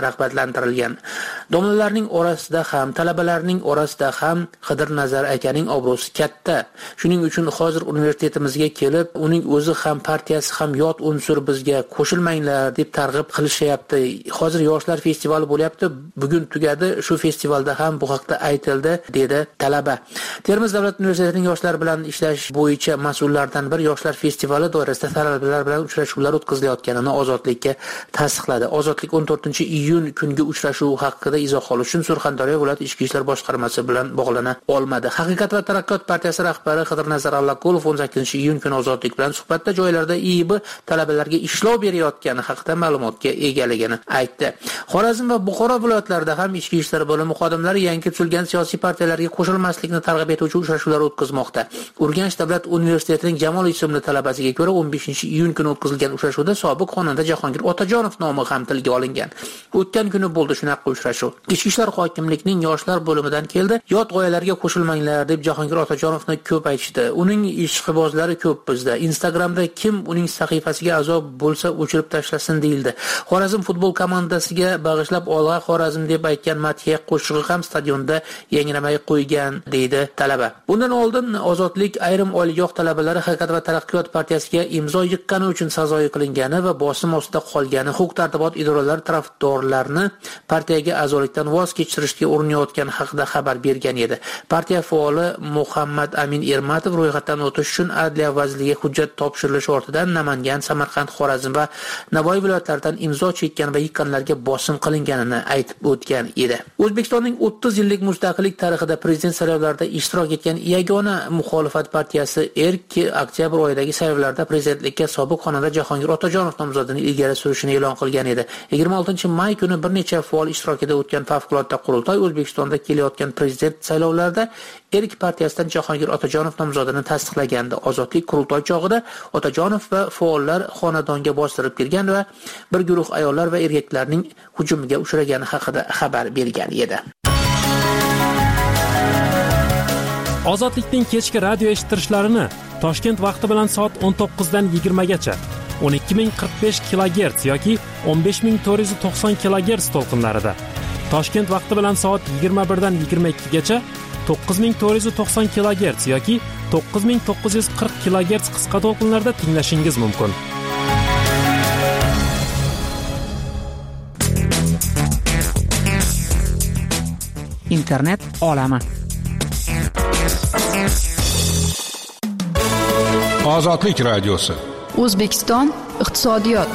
S15: rag'batlantirilgan. Domlalarning orasida ham, talabalarning orasida ham Xidirnazar akaning obro'si katta. Shuning uchun hozir universitetimizga kelib, uning o'zi ham partiyasi ham yot unsur bizga qo'shilmanglar deb targ'ib qilishyapti. Hozir yoshlar festivali bo'lyapti. Bugun tugadi. Shu festivalda ham bu haqda aytildi, dedi talaba. Termiz davlat universitetining yoshlar bilan ishlash bo'yicha mas'ullardan bir yoshlar festivali doirasida talabalar bilan uchrashuvlar o'tkazilayotganini Ozodlikka tasdiqladi. Ozodlik o'n to'rtinchi iyun kungi uchrashuv haqida izoh olish uchun Surxondaryo viloyat ichki ishlar boshqarmasi bilan bog'lana olmadi. Haqiqat va taraqqiyot partiyasi rahbari Xidirnazar Allaqulov o'n sakkizinchi iyun kuni Ozodlik bilan suhbatda joylarda I I B talabalarga ishlov berayotgani haqida ma'lumotga egaligini aytdi. Xorazm va Buxoro viloyatlarida ham ichki ishlar bo'limi xodimlari yangi tuzilgan siyosiy partiyalarga qo'shilmaslikni targ'ib etuvchi uchrashuvlar o'tkazmoqda. Urganch davlat universitetining Jamol ismli talabasiga ko'ra o'n beshinchi iyun kuni o'tkazilgan uchrashuvda sobiq xonanda Jahongir Otajonov nomi ham tilga olingan. O'tgan kuni bo'ldi shunaqa uchrashuv. Ichki ishlar hokimlikning yoshlar bo'limidan keldi. Yot g'oyalarga qo'shilmanglar deb Jahongir Otajonovni ko'p aytishdi. Uning ishqibozlari ko'p bizda. Instagramda kim uning sahifasiga a'zo bo'lsa o'chirib tashlasin deyildi. Xorazm futbol komandasiga bag'ishlab Olg'a Xorazm deb aytgan madhiya qo'shig'i ham stadionda yangramay qo'ygan, deydi talaba. Bundan oldin Ozodlik ayrim oliygoh talabalari Haqiqat va taraqqiyot partiyasiga imzo yiqqani uchun sazoyi qilingani va bosim ostida qolgani huquq-tartibot idoralari tarafdorlarni partiyaga a'zolikdan voz kechirishga urinayotgani haqida xabar bergan edi. Partiya faoli Muhammad Amin Ermatov ro'yxatdan o'tish uchun Adliya vazirligiga hujjat topshirilishi ortidan Namangan, Samarqand, Xorazm va Navoiy viloyatlaridan imzo chekkan va yiqqanlarga bosim qilinganini aytib o'tgan edi. O'zbekistonning o'ttiz yillik mustaqillik tarixida prezident saylovlarida ishtirok etgan yagona muxolifat partiyasi Erk oktyabr oyidagi saylovlarda prezidentlikka sobiq xonanda Jahongir Otajonov nomzodini ilgari surishini e'lon qilgan edi. yigirma oltinchi may kuni bir necha faol ishtirokida o'tgan favqulodda qurultoy O'zbekistonda kelayotgan prezident saylovlarida Erk partiyasidan Jahongir Otajonov nomzodini tasdiqlagandi. Ozodlik qurultoy chog'ida Otajonov va faollar xonadonga bostirib kirgan va bir guruh ayollar va erkaklarning hujumiga uchragani haqida xabar bergan edi.
S16: Ozodlikning kechki radio eshittirishlarini Toshkent vaqti bilan soat o'n to'qqizdan yigirma gacha o'n ikki ming qirq besh kilogerts yoki o'n besh ming to'rt yuz to'qson kilogerts to'lqinlarida, Toshkent vaqti bilan soat yigirma birdan yigirma ikki gacha to'qqiz ming to'rt yuz to'qson kilogerts yoki to'qqiz ming to'qqiz yuz qirq kilogerts qisqa to'lqinlarda tinglashingiz mumkin.
S15: Internet olami.
S5: Ozodlik radiosi.
S1: O'zbekiston iqtisodiyot.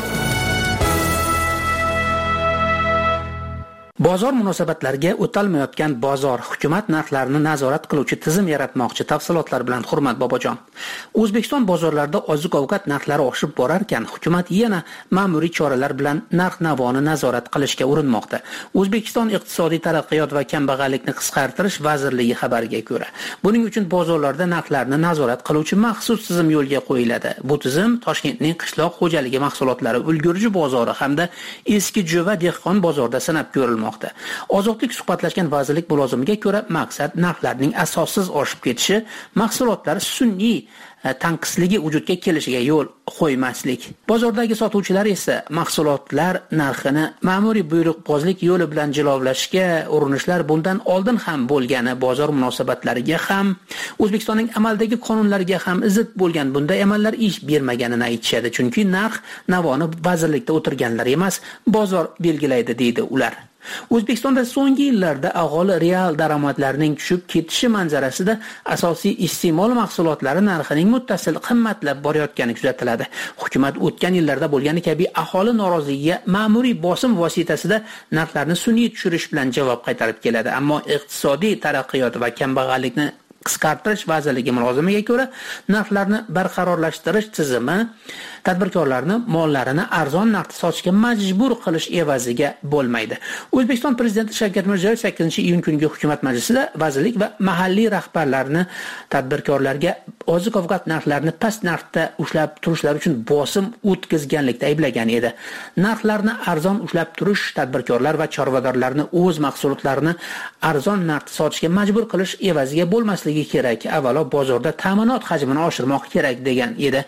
S15: Bozor munosabatlariga o'talmayotgan bozor hukumat narxlarini nazorat qiluvchi tizim yaratmoqchi. Tafsilotlar bilan Hurmat Bobojon. O'zbekiston bozorlarida oziq-ovqat narxlari oshib borar ekan, hukumat yana ma'muriy choralar bilan narx-navoni nazorat qilishga urinmoqda. O'zbekiston iqtisodiy taraqqiyot va kambag'allikni qisqartirish vazirligi xabariga ko'ra, buning uchun bozorlarda narxlarni nazorat qiluvchi maxsus tizim yo'lga qo'yiladi. Bu tizim Toshkentning qishloq xo'jaligi mahsulotlari ulgurji bozori hamda eski Jo'va dehqon bozorida sinab ko'rilmoqda. Ozodlik suhbatlashgan vazirlik mulozimiga ko'ra, maqsad narxlarning asossiz oshib ketishi, mahsulotlar sun'iy tanqisligi vujudga kelishiga yo'l qo'ymaslik. Bozordagi sotuvchilar esa mahsulotlar narxini ma'muriy buyruqbozlik yo'li bilan jilovlashga urinishlar bundan oldin ham bo'lgani, bozor munosabatlariga ham, O'zbekistonning amaldagi qonunlariga ham zid bo'lgan bunday amallar ish bermaganini aytishadi. Chunki narx navoni vazirlikda o'tirganlar emas, bozor belgilaydi, deydi ular. O'zbekistonda so'nggi yillarda aholi real daromadlarining tushib ketishi manzarasida asosiy iste'mol mahsulotlari narxining muttasil qimmatlab borayotgani kuzatiladi. Hukumat o'tgan yillarda bo'lgani kabi aholi noroziligiga ma'muriy bosim vositasida narxlarni sun'iy tushirish bilan javob qaytarib keladi. Ammo iqtisodiy taraqqiyot va kambag'allikni qisqartirish vazirligi mulozimiga ko'ra, narxlarni barqarorlashtirish tizimi tadbirkorlarni mollarini arzon narxda sotishga majbur qilish evaziga bo'lmaydi. O'zbekiston prezidenti Shavkat Mirziyoyev sakkizinchi iyun kungi hukumat majlisida vazirlik va mahalliy rahbarlarni tadbirkorlarga oziq-ovqat narxlarini past narxda ushlab turishlari uchun bosim o'tkazganlikda ayblagan edi. Narxlarni arzon ushlab turish tadbirkorlar va chorvadorlarni o'z mahsulotlarini arzon narxda sotishga majbur qilish evaziga bo'lmasligi kerak. Avvalo bozorda ta'minot hajmini oshirmoq kerak degan edi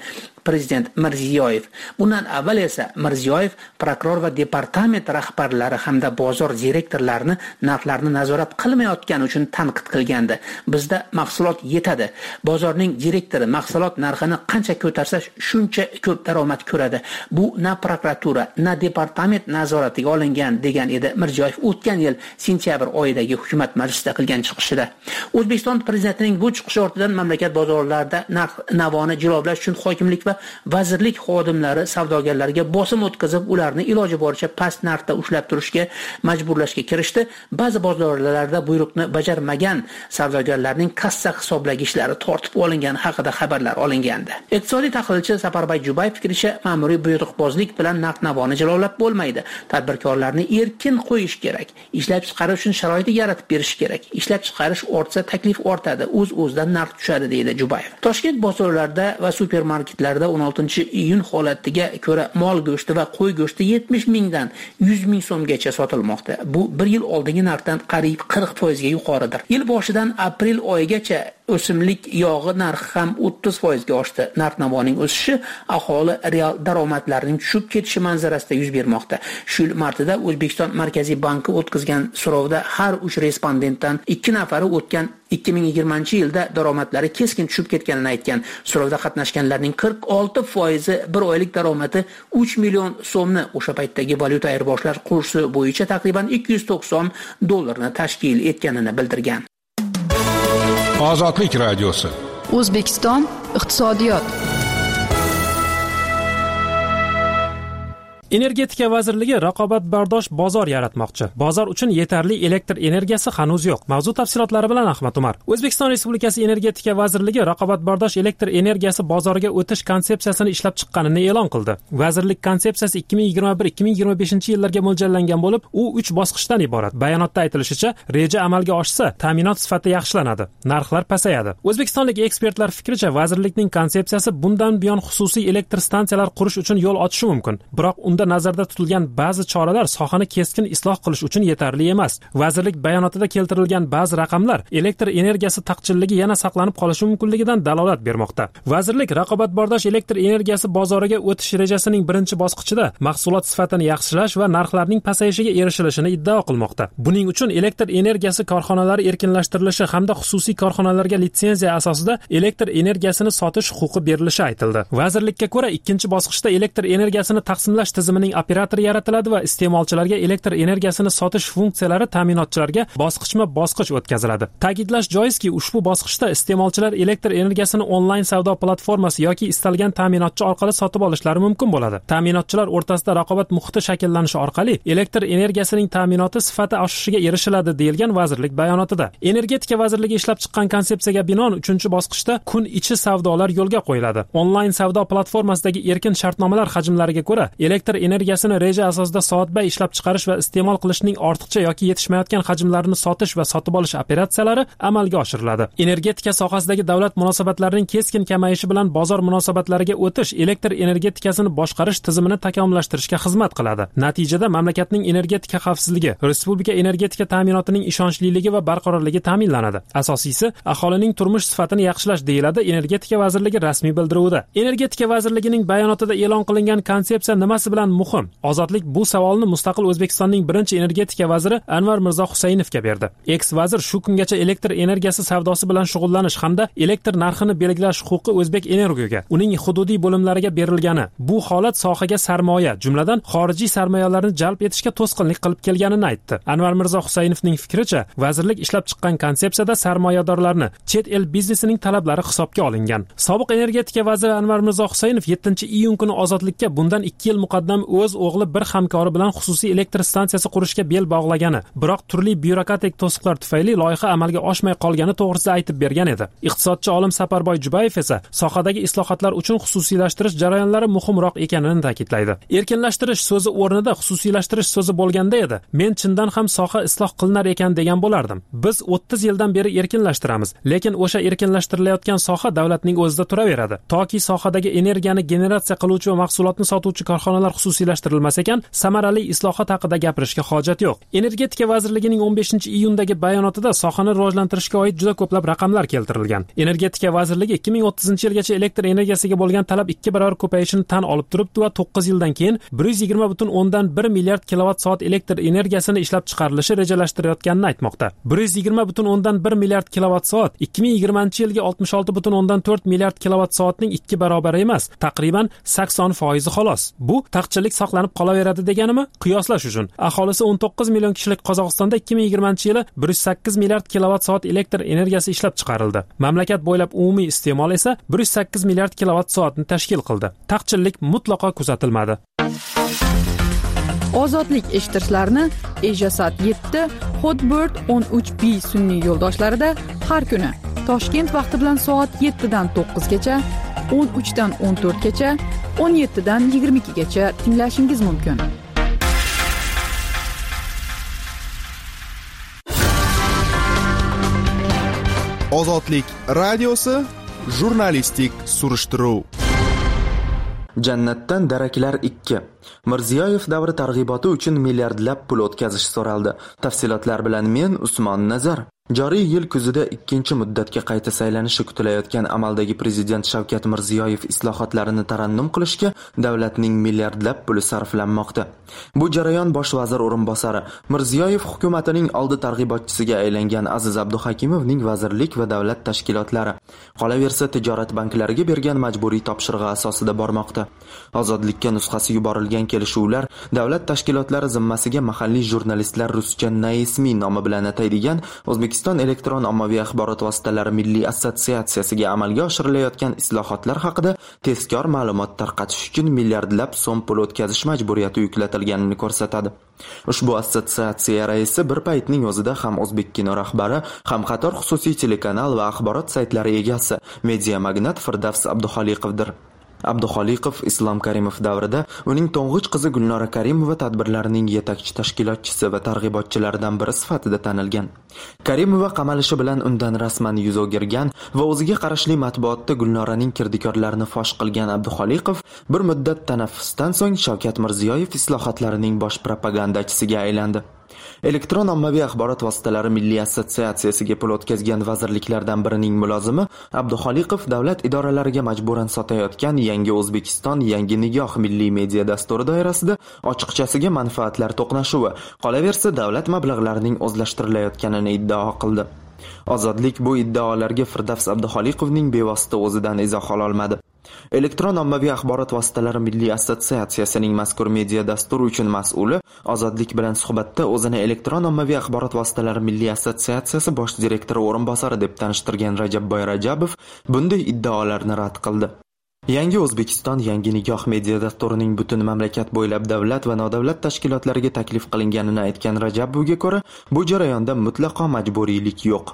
S15: prezident Mirziyoyev. Bundan avval esa Mirziyoyev prokuror va departament rahbarlari hamda bozor direktorlarini narxlarni nazorat qilmayotgani uchun tanqid qilgandi. Bizda mahsulot yetadi. Bozorning direktori mahsulot narxini qancha ko'tarsa shuncha ko'p daromad ko'radi. Bu na prokuratura, na departament nazoratiga olingan degan edi Mirziyoyev o'tgan yil sentyabr oyidagi hukumat majlisida qilgan chiqishida. O'zbekiston prezidentining bu chiqishi ortidan mamlakat bozorlarida narx navoni jilovlash uchun hokimlik va vazirlik xodimlari savdogarlarga bosim o'tkazib, ularni iloji boricha past narxda ushlab turishga majburlashga kirishdi. Ba'zi bozorlarda buyruqni bajarmagan savdogarlarning kassa hisoblagichlari tortib olingani haqida xabarlar olingandi. Iqtisodiy tahlilchi Saparboy Jubayev fikricha, ma'muriy buyruqbozlik bilan narx navoni jilovlab bo'lmaydi. Tadbirkorlarni erkin qo'yish kerak. Ishlab chiqarish uchun sharoit yaratib berish kerak. Ishlab chiqarish ortsa, taklif ortadi, o'z-o'zidan narx tushadi, deydi Jubayev. Toshkent bozorlarida va supermarketlarda o'n oltinchi iyun holatiga ko'ra mol go'shti va qo'y go'shti yetmish mingdan yuz ming so'mgacha sotilmoqda. Bu bir yil oldingi narxdan qariyb qirq foiz ga yuqoridir. Yil boshidan aprel oyigacha o'simlik yog'i narxi ham o'ttiz foiz ga oshdi. Narx-navoning o'sishi aholi real daromadlarining tushib ketishi manzarasida yuz bermoqda. Shu yil martida O'zbekiston Markaziy banki o'tkazgan so'rovda har uch respondentdan ikki nafari o'tgan ikki ming yigirmanchi yilda daromadlari keskin tushib ketganini aytgan. So'rovda qatnashganlarning qirq olti foizi bir oylik daromadi uch million so'mni, o'sha paytdagi valyuta ayirboshlash kursi bo'yicha taqriban ikki yuz to'qson dollarni tashkil etganini bildirgan.
S5: Ozodlik radiosi.
S1: O'zbekiston iqtisodiyot.
S16: Energetika vazirligi raqobatbardosh bozor yaratmoqchi. Bozor uchun yetarli elektr energiyasi hanuz yo'q. Mavzu tafsilotlari bilan Ahmad Umar. O'zbekiston Respublikasi Energetika vazirligi raqobatbardosh elektr energiyasi bozoriga o'tish konsepsiyasini ishlab chiqqanini e'lon qildi. Vazirlik konsepsiyasi ikki ming yigirma bir ikki ming yigirma beshinchi yillarga mo'ljallangan bo'lib, u uch bosqichdan iborat. Bayonotda aytilishicha, reja amalga oshsa, ta'minot sifati yaxshilanadi, narxlar pasayadi. O'zbekistonlik ekspertlar fikricha, vazirlikning konsepsiyasi bundan buyon xususiy elektr stansiyalar qurish uchun yo'l ochishi mumkin. Biroq unda nazarda tutilgan ba'zi choralar sohani keskin isloh qilish uchun yetarli emas. Vazirlik bayonotida keltirilgan ba'zi raqamlar elektr energiyasi taqchilligi yana saqlanib qolishi mumkinligidan dalolat bermoqda. Vazirlik raqobatbardosh elektr energiyasi bozoriga o'tish rejasining birinchi bosqichida mahsulot sifatini yaxshilash va narxlarning pasayishiga erishilishini iddao qilmoqda. Buning uchun elektr energiyasi korxonalari erkinlashtirilishi hamda xususiy korxonalarga litsenziya asosida elektr energiyasini sotish huquqi berilishi aytildi. Vazirlikka ko'ra, ikkinchi bosqichda elektr energiyasini taqsimlash tizimining operatori yaratiladi va iste'molchilarga elektr energiyasini sotish funksiyalari ta'minotchilarga bosqichma-bosqich o'tkaziladi. Ta'kidlash joizki, ushbu bosqichda iste'molchilar elektr energiyasini onlayn savdo platformasi yoki istalgan ta'minotchi orqali sotib olishlari mumkin bo'ladi. Ta'minotchilar o'rtasida raqobat muhiti shakllanishi orqali elektr energiyasining ta'minoti sifati oshishiga erishiladi, deyilgan vazirlik bayonotida. Energetika vazirligi ishlab chiqqan konsepsiyaga binoan uchinchi bosqichda kun ichi savdolar yo'lga qo'yiladi. Onlayn savdo platformasidagi erkin shartnomalar hajmlariga ko'ra, elektr energiyasini reja asosida soatbay ishlab chiqarish va iste'mol qilishning ortiqcha yoki yetishmayotgan hajmlarini sotish va sotib olish operatsiyalari amalga oshiriladi. Energetika sohasidagi davlat munosabatlarining keskin kamayishi bilan bozor munosabatlariga o'tish elektr energetikasini boshqarish tizimini takomillashtirishga xizmat qiladi. Natijada mamlakatning energetika xavfsizligi, respublika energetika ta'minotining ishonchliligi va barqarorligi ta'minlanadi. Asosiysi, aholining turmush sifatini yaxshilash, deyiladi Energetika vazirligi rasmiy bildiruvida. Energetika vazirligining bayonotida e'lon qilingan konsepsiya nimasi bilan muhim? Ozodlik bu savolni mustaqil O'zbekistonning birinchi energetika vaziri Anvar Mirzo Husaynovga berdi. Eks vazir shu kungacha elektr energiyasi savdosi bilan shug'ullanish hamda elektr narxini belgilash huquqi O'zbek Energoga, uning hududiy bo'limlariga berilgani, bu holat sohaga sarmoya, jumladan xorijiy sarmoyalarni jalb etishga to'sqinlik qilib kelganini aytdi. Anvar Mirzo Husaynovning fikricha, vazirlik ishlab chiqqan konsepsiyada sarmoyadorlarni, chet el biznesining talablari hisobga olingan. Sobiq energetika vaziri Anvar Mirzo Husaynov yettinchi iyun kuni Ozodlikka bundan ikki yil muqaddam o'z o'g'li bir hamkori bilan xususiy elektr stansiyasi qurishga bel bog'lagani, biroq turli byurokratik to'siqlar tufayli loyiha amalga oshmay qolgani to'g'risida aytib bergan edi. Iqtisodchi olim Saparboy Jubayev esa sohadagi islohotlar uchun xususiylashtirish jarayonlari muhimroq ekanini ta'kidlaydi. Erkinlashtirish so'zi o'rnida xususiylashtirish so'zi bo'lganda edi, men chindan ham soha isloh qilinar ekan degan bo'lardim. Biz o'ttiz yildan beri erkinlashtiramiz, lekin o'sha erkinlashtirilayotgan soha davlatning o'zida turaveradi. Toki sohadagi energiyani generatsiya qiluvchi va mahsulotni sotuvchi korxonalar xususiylashtirilmas ekan, samarali islohot haqida gapirishga hojat yo'q. Energetika vazirligining o'n beshinchi iyundagi bayonotida sohani rivojlantirishga oid juda ko'plab raqamlar keltirilgan. Energetika vazirligi ikki ming o'ttizinchi yilgacha elektr energiyasiga bo'lgan talab ikki barobar ko'payishini tan olib turibdi va to'qqiz yildan keyin bir yuz yigirma butun o'ndan bir milliard kilovat soat elektr energiyasini ishlab chiqarilishi rejalashtirayotganini aytmoqda. bir yuz yigirma butun o'ndan bir milliard kilovat soat ikki ming yigirmanchi yilga oltmish olti butun o'ndan to'rt milliard kilovat soatning ikki barobari emas, taqriban sakson foiz xolos. Bu taqchillik saqlanib qolaveradi deganimi? Qiyoslash uchun aholisi o'n to'qqiz million kishilik Qozog'istonda ikki ming yigirmanchi yili bir yuz sakkiz milliard kilovat soat elektr energiyasi ishlab chiqarildi. Mamlakat bo'ylab umumiy iste'mol esa bir yuz sakkiz milliard kilovat soatni tashkil qildi. Taqchillik mutlaqo kuzatilmadi.
S1: Ozodlik eshittirishlarni Ejasat yetti, Hotbird o'n uch B sun'iy yo'ldoshlarida har kuni Toshkent vaqti bilan soat yettidan to'qqizgacha, o'n uchdan o'n to'rtgacha, o'n yettidan yigirma ikkigacha tinglashingiz mumkin.
S4: Ozodlik radiosi jurnalistik surishtiruv.
S6: Jannatdan daraklar ikki. Mirziyoyev davri targ'iboti uchun milliardlab pul o'tkazish so'raldi. Tafsilotlar bilan men Usmon Nazar. Joriy yil kuzida ikkinchi muddatga qayta saylanishi kutilayotgan amaldagi prezident Shavkat Mirziyoyev islohotlarini tarannum qilishga davlatning milliardlab puli sarflanmoqda. Bu jarayon bosh vazir o'rinbosari Mirziyoyev hukumatining oldi targ'ibotchisiga aylangan Aziz Abduhakimovning vazirlik va davlat tashkilotlari, qolaversa tijorat banklariga bergan majburiy topshirig'i asosida bormoqda. Ozodlikka nusxasi yuborilgan kelishuvlar davlat tashkilotlari zimmasiga mahalliy jurnalistlar ruscha Naismi nomi bilan ataydigan O'zbekiston elektron ommaviy axborot vositalari milliy assotsiatsiyasiga amalga oshirilayotgan islohotlar haqida tezkor ma'lumot tarqatish uchun milliardlab so'm pul o'tkazish majburiyati yuklatilganini ko'rsatadi. Ushbu assotsiatsiya raisi bir paytning o'zida ham O'zbekkino rahbari, ham qator xususiy telekanal va axborot saytlari egasi, media magnat Firdavs Abduxoliqovdir. Abduxoliqov Islom Karimov davrida uning to'ng'ich qizi Gulnora Karimova tadbirlarining yetakchi tashkilotchisi va targ'ibotchilaridan biri sifatida tanilgan. Karimova qamalishi bilan undan rasman yuz o'girgan va o'ziga qarashli matbuotda Gulnoraning kirdikorlarini fosh qilgan Abduxoliqov bir muddat tanaffusdan so'ng Shavkat Mirziyoyev islohotlarining bosh propagandachisiga aylandi. Elektron ommaviy axborot vositalari milliy assotsiatsiyasiga pul o'tkazgan vazirliklardan birining mulozimi Abduxoliqov davlat idoralariga majburan sotayotgan Yangi O'zbekiston Yangi Nigoh milliy media dasturi doirasida ochiqchasiga manfaatlar to'qnashuvi, qolaversa davlat mablag'larining o'zlashtirilayotganini iddao qildi. Ozodlik bu iddaolarga Firdavs Abduxoliqovning bevosita o'zidan izoh ola olmadi. Elektron ommaviy axborot vositalari milliy assotsiatsiyasining mazkur media dasturi uchun mas'uli Ozodlik bilan suhbatda o'zini elektron ommaviy axborot vositalari milliy assotsiatsiyasi bosh direktori o'rinbosari deb tanishtirgan Rajabboy Rajabov bunday iddaolarni rad qildi. Yangi O'zbekiston Yangi Nigoh media dasturining butun mamlakat bo'ylab davlat va nodavlat tashkilotlariga taklif qilinganini aytgan Rajabovga ko'ra, bu jarayonda mutlaqo majburiylik yo'q.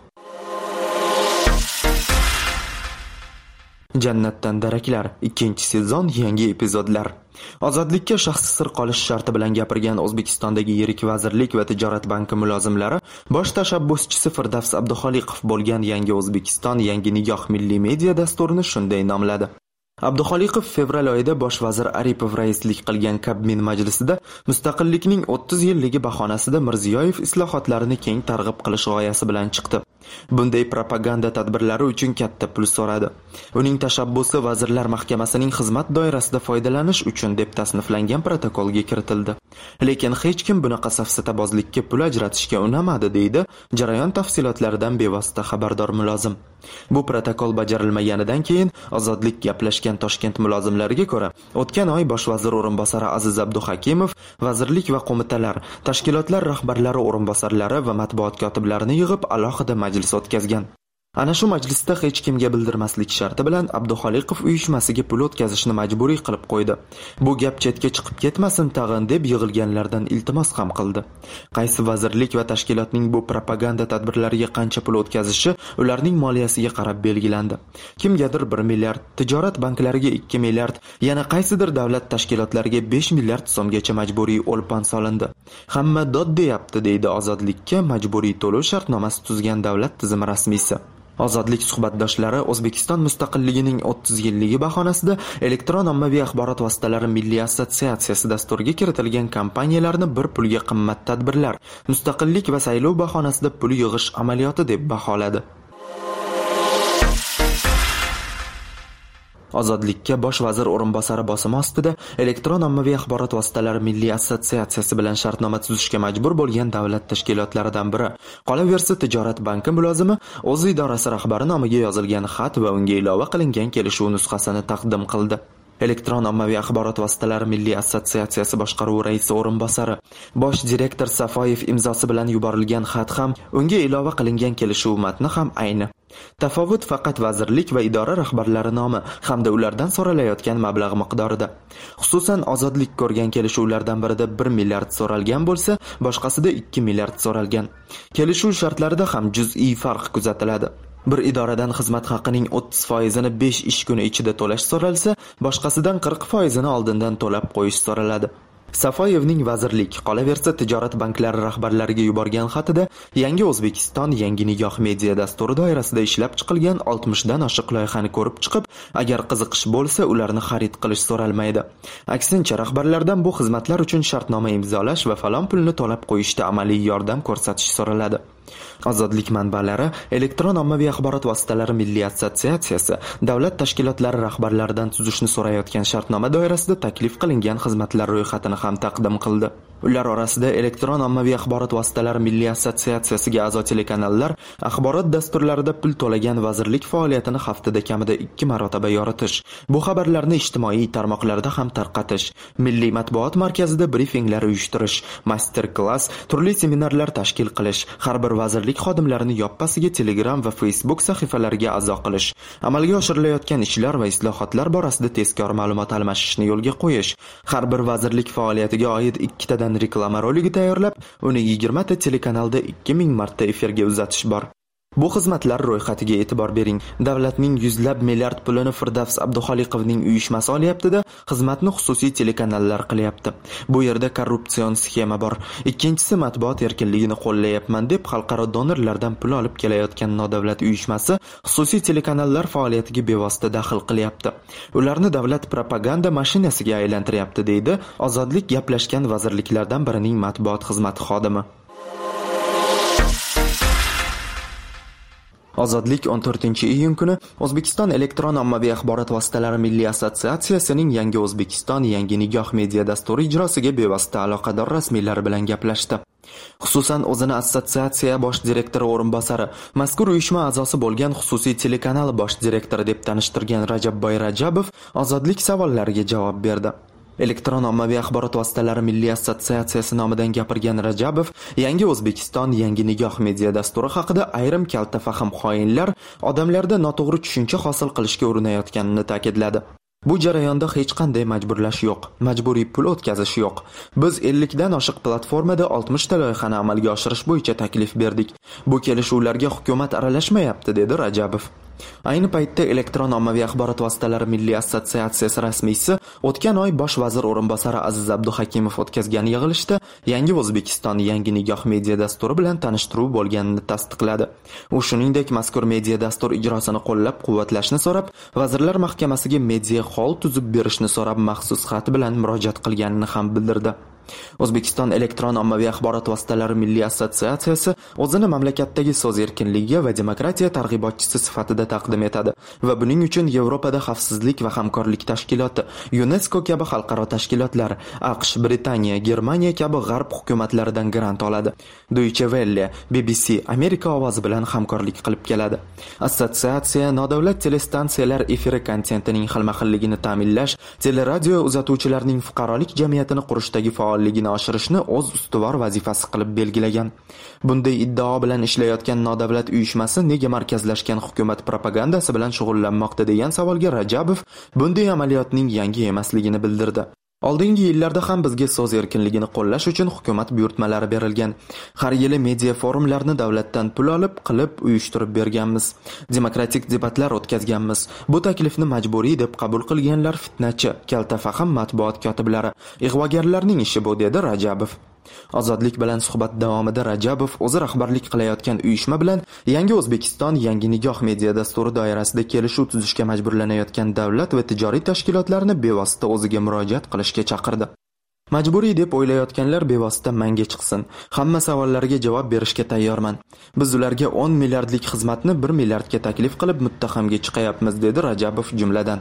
S6: Jannatdan daraklar ikkinchi sezon yangi epizodlar. Ozodlikka shaxsi sir qolish sharti bilan gapirgan O'zbekistondagi yirik vazirlik va tijorat banki mulozimlari bosh tashabbuschisi Firdavs Abduxoliqov bo'lgan Yangi O'zbekiston Yangi Nigoh milliy media dasturini shunday nomladi. Abduxoliqov fevral oyida bosh vazir Aripov raislik qilgan Kabmin majlisida mustaqillikning o'ttiz yilligi bahonasida Mirziyoyev islohotlarini keng targ'ib qilish g'oyasi bilan chiqdi. Bunday propaganda tadbirlari uchun katta pul so'radi. Uning tashabbusi Vazirlar Mahkamasining xizmat doirasida foydalanish uchun deb tasniflangan protokolga kiritildi. Lekin hech kim bunaqa safsatabozlikka pul ajratishga unamadi, deydi jarayon tafsilotlaridan bevosita xabardor mulozim. Bu protokol bajarilmaganidan keyin Ozodlik gaplashgan Toshkent mulozimlariga ko'ra, o'tgan oy bosh vazir o'rinbosari Aziz Abduhakimov vazirlik va qo'mitalar, tashkilotlar rahbarlari o'rinbosarlari va matbuot kotiblarini yig'ib alohida majlis o'tkazgan. Ana shu majlisda hech kimga bildirmaslik sharti bilan Abduxoliqov uyushmasiga pul o'tkazishni majburiy qilib qo'ydi. Bu gap chetga chiqib ketmasin tag'in deb yig'ilganlardan iltimos ham qildi. Qaysi vazirlik va tashkilotning bu propaganda tadbirlariga qancha pul o'tkazishi ularning moliyasiga qarab belgilandi. Kimgadir bir milliard, tijorat banklariga ikki milliard, yana qaysidir davlat tashkilotlariga besh milliard so'mgacha majburiy o'lpon solindi. Hamma dod deyapti, deydi Ozodlikka majburiy to'lov shartnomasi tuzgan davlat tizimi rasmiysi. Ozodlik suhbatdoshlari O'zbekiston mustaqilligining o'ttiz yilligi bahonasida elektron ommaviy axborot vositalari milliy assotsiatsiyasi dasturiga kiritilgan kompaniyalarni bir pulga qimmat tadbirlar, mustaqillik va saylov bahonasida pul yig'ish amaliyoti deb baholadi. Ozodlikka bosh vazir o'rinbosari bosimi ostida elektron ommaviy axborot vositalari milliy assotsiatsiyasi bilan shartnoma tuzishga majbur bo'lgan davlat tashkilotlaridan biri. Qolaversa, Tijorat banki mulozimi o'z idorasi rahbari nomiga yozilgan xat va unga ilova qilingan kelishuv nusxasini taqdim qildi. Elektron ommaviy axborot vositalari milliy assotsiatsiyasi boshqaruvi raisi o'rinbosari, bosh direktor Safoyev imzosi bilan yuborilgan xat ham, unga ilova qilingan kelishuv matni ham ayni. Tafovut faqat vazirlik va idora rahbarlari nomi hamda ulardan so'ralayotgan mablag' miqdorida. Xususan, ozodlik ko'rgan kelishuvlardan birida bir milliard so'ralgan bo'lsa, boshqasida ikki milliard so'ralgan. Kelishuv shartlarida ham juz'iy farq kuzatiladi. Bir idoradan xizmat haqining o'ttiz foizini besh ish kuni ichida to'lash so'ralsa, boshqasidan qirq foizini oldindan to'lab qo'yish so'raladi. Safoyevning vazirlik, qolaversa Tijorat banklari rahbarlariga yuborgan xatida Yangi O'zbekiston Yangi nigoh media dasturi doirasida ishlab chiqilgan oltmishdan oshiq loyihani ko'rib chiqib, agar qiziqish bo'lsa, ularni xarid qilish so'ralmaydi. Aksincha, rahbarlardan bu xizmatlar uchun shartnoma imzolash va falon pulni to'lab qo'yishda amaliy yordam ko'rsatish so'raladi. Ozodlik manbalari elektron ommaviy axborot vositalari milliy assotsiatsiyasi davlat tashkilotlari rahbarlaridan tuzishni so'rayotgan shartnoma doirasida taklif qilingan xizmatlar ro'yxatini ham taqdim qildi. Ular orasida elektron ommaviy axborot vositalari milliy assotsiatsiyasiga a'zo telekanallar axborot dasturlarida pul to'lagan vazirlik faoliyatini haftada kamida ikki marotaba yoritish, bu xabarlarni ijtimoiy tarmoqlarda ham tarqatish, milliy matbuot markazida brifinglar uyushtirish, master-klass, turli seminarlar tashkil qilish, har bir vazirlik xodimlarini yoppasiga Telegram va Facebook sahifalariga a'zo qilish, amalga oshirilayotgan ishlar va islohotlar borasida tezkor ma'lumot almashishni yo'lga qo'yish, har bir vazirlik faoliyatiga oid ikkitadan reklama roligi tayyorlab, uni yigirma ta telekanalda ikki ming marta efirga uzatish bor. Bu xizmatlar ro'yxatiga e'tibor bering. Davlatning yuzlab milliard pulini Firdavs Abduxoliqovning uyushmasi olyapti-da, xizmatni xususiy telekanallar qilyapti. Bu yerda korrupsion sxema bor. Ikkinchisi, matbuot erkinligini qo'llayapman deb xalqaro donorlardan pul olib kelayotgan nodavlat uyushmasi xususiy telekanallar faoliyatiga bevosita daxl qilyapti. Ularni davlat propaganda mashinasiga aylantiryapti, deydi Ozodlik gaplashgan vazirliklardan birining matbuot xizmati xodimi. Ozodlik o'n to'rtinchi iyun kuni O'zbekiston elektron ommaviy axborot vositalari milliy assotsiatsiyasining Yangi O'zbekiston Yangi nigoh media dasturi ijrosiga bevosita aloqador rasmiylar bilan gaplashdi. Xususan, o'zini assotsiatsiya bosh direktori o'rinbosari, mazkur uyushma a'zosi bo'lgan xususiy telekanal bosh direktori deb tanishtirgan Rajabboy Rajabov Ozodlik savollariga javob berdi. Elektron ommaviy axborot vositalari milliy assotsiatsiyasi nomidan gapirgan Rajabov, Yangi O'zbekiston Yangi nigoh media dasturi haqida ayrim kalta fahm xoinlar odamlarda noto'g'ri tushuncha hosil qilishga urinayotganini ta'kidladi. Bu jarayonda hech qanday majburlash yo'q, majburiy pul o'tkazish yo'q. Biz ellikdan oshiq platformada oltmish ta loyihani amalga oshirish bo'yicha taklif berdik. Bu kelishuvlarga hukumat aralashmayapti, dedi Rajabov. Ayni paytda elektron ommaviy axborot vositalari milliy assotsiatsiyasi rasmiysi o'tgan oy bosh vazir o'rinbosari Aziz Abduhakimov o'tkazgan yig'ilishda Yangi O'zbekiston Yangi nigoh media dasturi bilan tanishtiruv bo'lganini tasdiqladi. U shuningdek mazkur media dastur ijrosini qo'llab-quvvatlashni so'rab, Vazirlar Mahkamasiga media hol tuzib berishni so'rab maxsus xat bilan murojaat qilganini ham bildirdi. O'zbekiston elektron ommaviy axborot vositalari milliy assotsiatsiyasi o'zini mamlakatdagi so'z erkinligi va demokratiya targ'ibotchisi sifatida taqdim etadi va buning uchun Yevropada xavfsizlik va hamkorlik tashkiloti, UNESCO kabi xalqaro tashkilotlar, AQSh, Britaniya, Germaniya kabi g'arb hukumatlaridan grant oladi. Deutsche Welle, B B C, Amerika ovozi bilan hamkorlik qilib keladi. Assotsiatsiya nodavlat telestansiyalar efiri kontentining xilma-xilligini ta'minlash, teleradio uzatuvchilarning fuqarolik jamiyatini qurishdagi faolligini oshirishni o'z ustuvor vazifasi qilib belgilagan. Bunday iddao bilan ishlayotgan nodavlat uyushmasi nega markazlashgan hukumat propagandasi bilan shug'ullanmoqda degan savolga Rajabov bunday amaliyotning yangi emasligini bildirdi. Oldingi yillarda ham bizga so'z erkinligini qo'llash uchun hukumat buyurtmalari berilgan. Har yili media forumlarni davlatdan pul olib qilib uyushtirib berganmiz. Demokratik debatlar o'tkazganmiz. Bu taklifni majburiy deb qabul qilganlar fitnachi, kaltafahm matbuot kotiblari, ig'vogarlarning ishi bu, dedi Rajabov. Ozodlik bilan suhbat davomida Rajabov o'zi rahbarlik qilayotgan uyushma bilan Yangi O'zbekiston Yangi nigoh media dasturi doirasida kelishuv tuzishga majburlanayotgan davlat va tijoriy tashkilotlarni bevosita o'ziga murojaat qilishga chaqirdi. Majburiy deb o'ylayotganlar bevosita manga chiqsin. Hamma savollarga javob berishga tayyorman. Biz ularga o'n milliardlik xizmatni bir milliardga taklif qilib muttahamga chiqayapmiz, dedi Rajabov jumladan.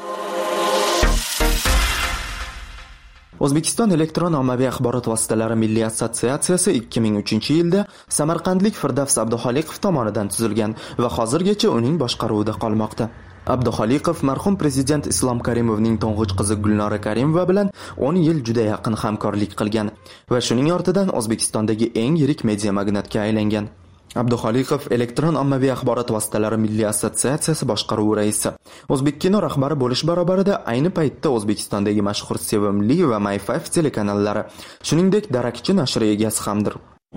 S6: O'zbekiston elektron ommaviy axborot vositalari milliy assotsiatsiyasi ikki ming uchinchi yilda samarqandlik Firdavs Abduxoliqov tomonidan tuzilgan va hozirgacha uning boshqaruvida qolmoqda. Abduxoliqov marhum prezident Islom Karimovning to'ng'ich qizi Gulnora Karimova bilan o'n yil juda yaqin hamkorlik qilgan va shuning ortidan O'zbekistondagi eng yirik media magnatga aylangan. Abduxoliqov elektron ommaviy axborot vositalari milliy assotsiatsiyasi boshqaruvi raisi. O'zbekkino rahbari bo'lish barobarida ayni paytda O'zbekistondagi mashhur Sevimli va My Five telekanallari, shuningdek Darakchi nashri egasi hamdir.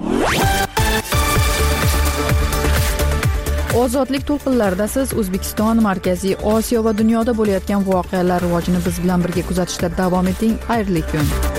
S1: Ozodlik to'lqinlarida siz O'zbekiston, Markaziy Osiyo va dunyoda bo'layotgan voqealar rivojini biz bilan birga kuzatishda davom eting. Xayrli kun.